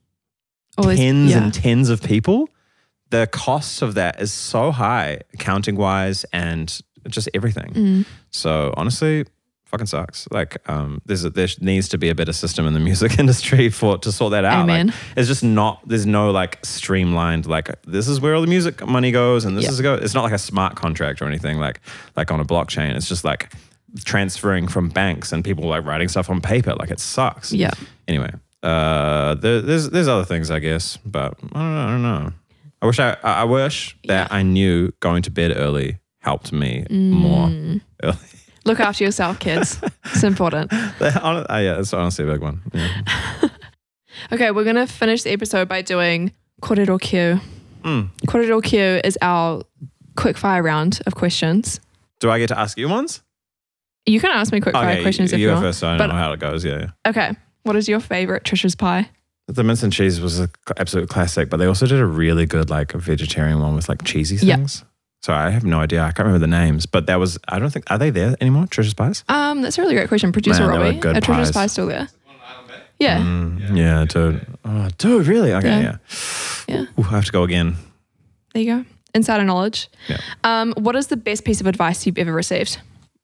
All these- tens yeah. and tens of people, the cost of that is so high, accounting wise and just everything. Mm. So honestly, fucking sucks. Like, um, there's a, there needs to be a better system in the music industry for to sort that out. Amen. Like, it's just not. There's no like streamlined like this is where all the music money goes and this Yeah. is go. It's not like a smart contract or anything like like on a blockchain. It's just like transferring from banks and people like writing stuff on paper. Like it sucks. Yeah. Anyway, uh, there, there's there's other things I guess, but I don't know. I don't know. I wish I I wish that Yeah. I knew going to bed early helped me Mm. more early. Look after yourself, kids. It's important. Hon- oh, yeah, it's honestly a big one. Yeah. Okay, we're gonna finish the episode by doing Korero Q. Mm. Korero Q is our quick fire round of questions. Do I get to ask you ones? You can ask me quick fire Okay, questions you, if you you go want. first. So I don't But- know how it goes. Yeah, yeah. Okay, what is your favorite Trisha's pie? The mince and cheese was an absolute classic, but they also did a really good like vegetarian one with like cheesy Yeah. things. So I have no idea. I can't remember the names, but that was. I don't think are they there anymore? Trisha's Pies. Um, that's a really great question. Producer Man, they were Robbie, good are Trisha's pies. pie still there? Yeah. Mm, yeah. dude. Oh, dude, really? Okay, Yeah. yeah. Yeah. Ooh, I have to go again. There you go. Insider knowledge. Yeah. Um, what is the best piece of advice you've ever received?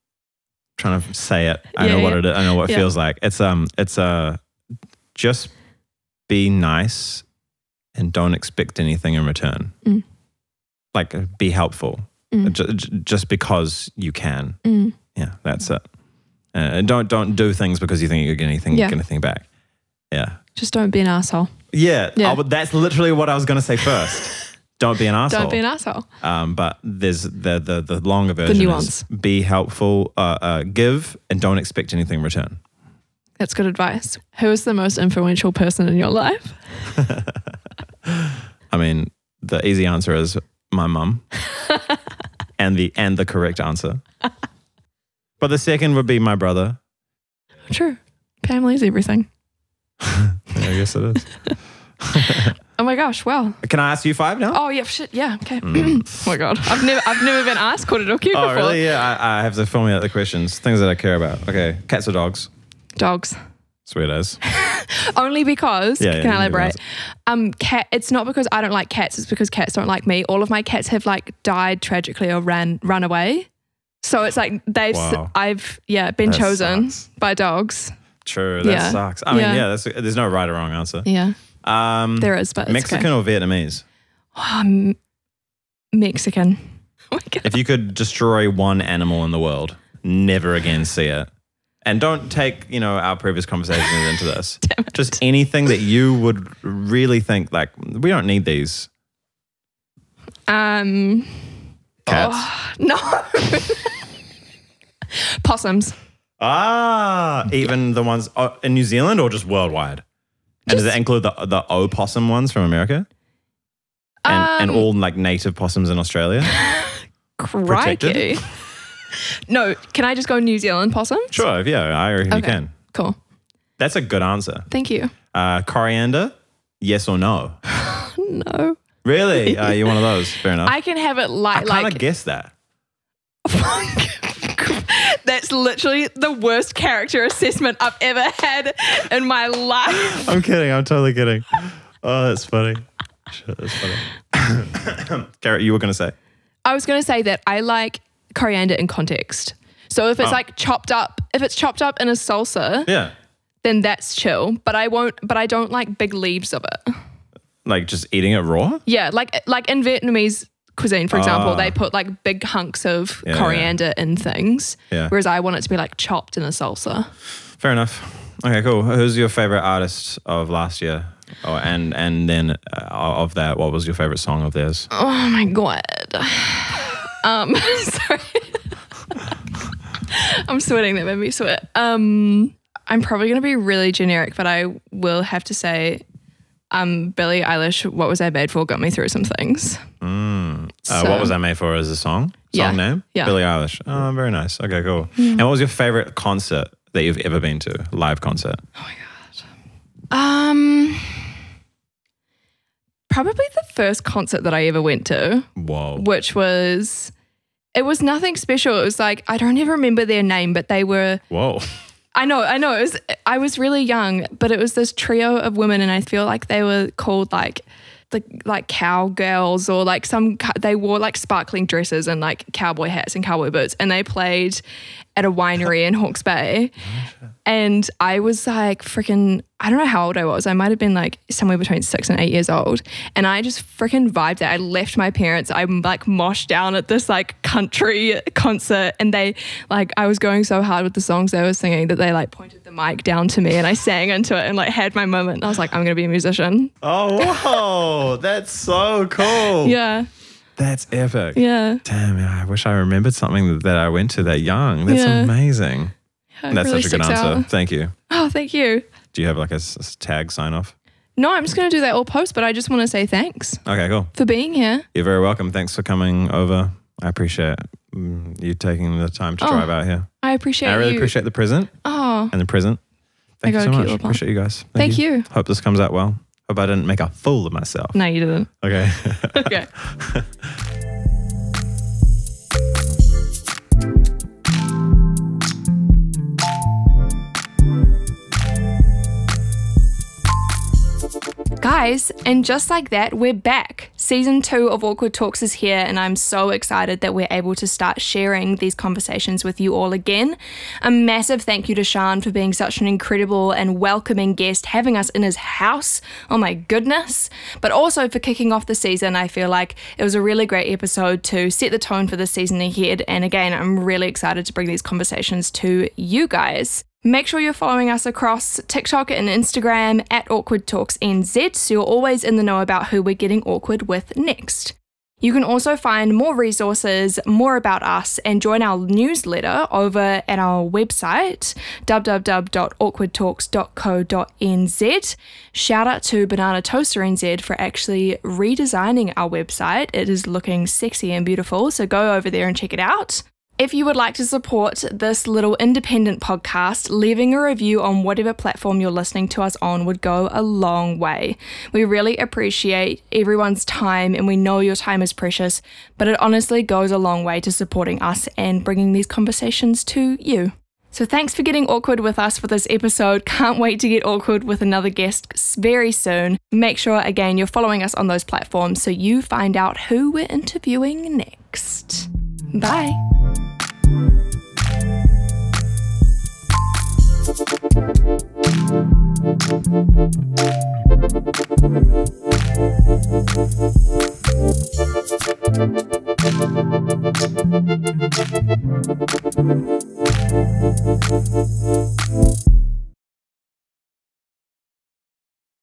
Trying to say it. I Yeah, know what yeah. it is. I know what it Yeah. feels like. It's um it's uh just be nice and don't expect anything in return. Mm. Like uh, be helpful. Mm. J- j- just because you can. Mm. Yeah, that's it. Uh, and don't don't do things because you think you're getting anything Yeah. get anything back. Yeah. Just don't be an asshole. Yeah. Yeah. Oh, but that's literally what I was gonna say first. Don't be an asshole. Don't be an asshole. Um, but there's the the the longer version nuance. is be helpful, uh, uh, give, and don't expect anything in return. That's good advice. Who is the most influential person in your life? I mean, the easy answer is my mum, and the and the correct answer. But the second would be my brother. True. Family's everything. Yeah, I guess it is. Oh my gosh, wow. Can I ask you five now? Oh yeah, shit, yeah, okay. oh my god. I've never I've never been asked Korero Q Oh, before. really? Yeah, I, I have to fill me out the questions. Things that I care about. Okay, cats or dogs? Dogs. Sweet as. Only because Yeah, yeah, can I you elaborate? can Um cat it's not because I don't like cats, it's because cats don't like me. All of my cats have like died tragically or ran run away. So it's like they've Wow. I've yeah, been That chosen sucks. by dogs. True, that Yeah. sucks. I mean, Yeah. yeah, that's, there's no right or wrong answer. Yeah. Um, There is, but it's Mexican okay. or Vietnamese? Um, Mexican. Oh my god. If you could destroy one animal in the world, never again see it. And don't take, you know, our previous conversations into this. Just anything that you would really think like, we don't need these. Um Cats. oh, no. Possums. Ah, even the ones oh, in New Zealand or just worldwide? And does Just- it include the the opossum ones from America? And, and Um, all like native possums in Australia? Crikey. No, can I just go New Zealand possums? Sure, yeah, I reckon you Okay. can. Cool. That's a good answer. Thank you. Uh, coriander, yes or no? No. Really? Uh, you're one of those. Fair enough. I can have it I like kind of like guessed that. That's literally the worst character assessment I've ever had in my life. I'm kidding. I'm totally kidding. Oh, that's funny. Shit, that's funny. Garrett, you were going to say? I was going to say that I like coriander in context. So if it's Oh. like chopped up, if it's chopped up in a salsa, Yeah. then that's chill. But I won't, but I don't like big leaves of it. Like just eating it raw? Yeah, like like in Vietnamese cuisine, for example, Ah. they put like big hunks of Yeah, coriander in things. Yeah. Whereas I want it to be like chopped in a salsa. Fair enough. Okay, cool. Who's your favorite artist of last year? Oh, and and then uh, of that, what was your favorite song of theirs? Oh my god. Um, sorry. I'm sweating. That made me sweat. Um, I'm probably gonna be really generic, but I will have to say, um, Billie Eilish, "What Was I Made For," got me through some things. Mm. Uh, So- what was I made for as a song? Song Yeah. name? Yeah. Billie Eilish. Oh, very nice. Okay, cool. And what was your favorite concert that you've ever been to? Live concert? Um, probably the first concert that I ever went to, Whoa. which was, it was nothing special. It was like, I don't even remember their name, but they were, Whoa. I know, I know. It was, I was really young, but it was this trio of women, and I feel like they were called like, the, like cowgirls, or like some, they wore like sparkling dresses and like cowboy hats and cowboy boots, and they played at a winery in Hawke's Bay. And I was like freaking, I don't know how old I was. I might have been like somewhere between six and eight years old. And I just freaking vibed it. I left my parents. I'm like moshed down at this like country concert. And they like, I was going so hard with the songs they were singing that they like pointed the mic down to me, and I sang into it and like had my moment. And I was like, I'm going to be a musician. Oh, whoa. That's so cool. Yeah. That's epic. Yeah. Damn, I wish I remembered something that I went to that young. That's Yeah. amazing. It That's really such a good sticks answer. out. Thank you. Oh, thank you. Do you have like a, s- s- tag sign off? No, I'm just going to do that all post, but I just want to say thanks Okay, cool. for being here. You're very welcome. Thanks for coming over. I appreciate mm, you taking the time to Oh, drive out here. I appreciate And I really you. appreciate the present Oh, and the present. Thank I you got so a cute much. little plant. Appreciate you guys. Thank you. Hope this comes out well. Hope I didn't make a fool of myself. no, you didn't. Okay. Okay. Guys, and just like that, we're back. Season two of Awkward Talks is here, and I'm so excited that we're able to start sharing these conversations with you all again. A massive thank you to Sean for being such an incredible and welcoming guest, having us in his house. Oh my goodness. But also for kicking off the season. I feel like it was a really great episode to set the tone for the season ahead. And again, I'm really excited to bring these conversations to you guys. Make sure you're following us across TikTok and Instagram at Awkward Talks N Z, so you're always in the know about who we're getting awkward with next. You can also find more resources, more about us, and join our newsletter over at our website, w w w dot awkward talks dot co dot n z. Shout out to Banana Toaster N Z for actually redesigning our website. It is looking sexy and beautiful, so go over there and check it out. If you would like to support this little independent podcast, leaving a review on whatever platform you're listening to us on would go a long way. We really appreciate everyone's time, and we know your time is precious, but it honestly goes a long way to supporting us and bringing these conversations to you. So thanks for getting awkward with us for this episode. Can't wait to get awkward with another guest very soon. Make sure, again, you're following us on those platforms so you find out who we're interviewing next. Bye. Thank you.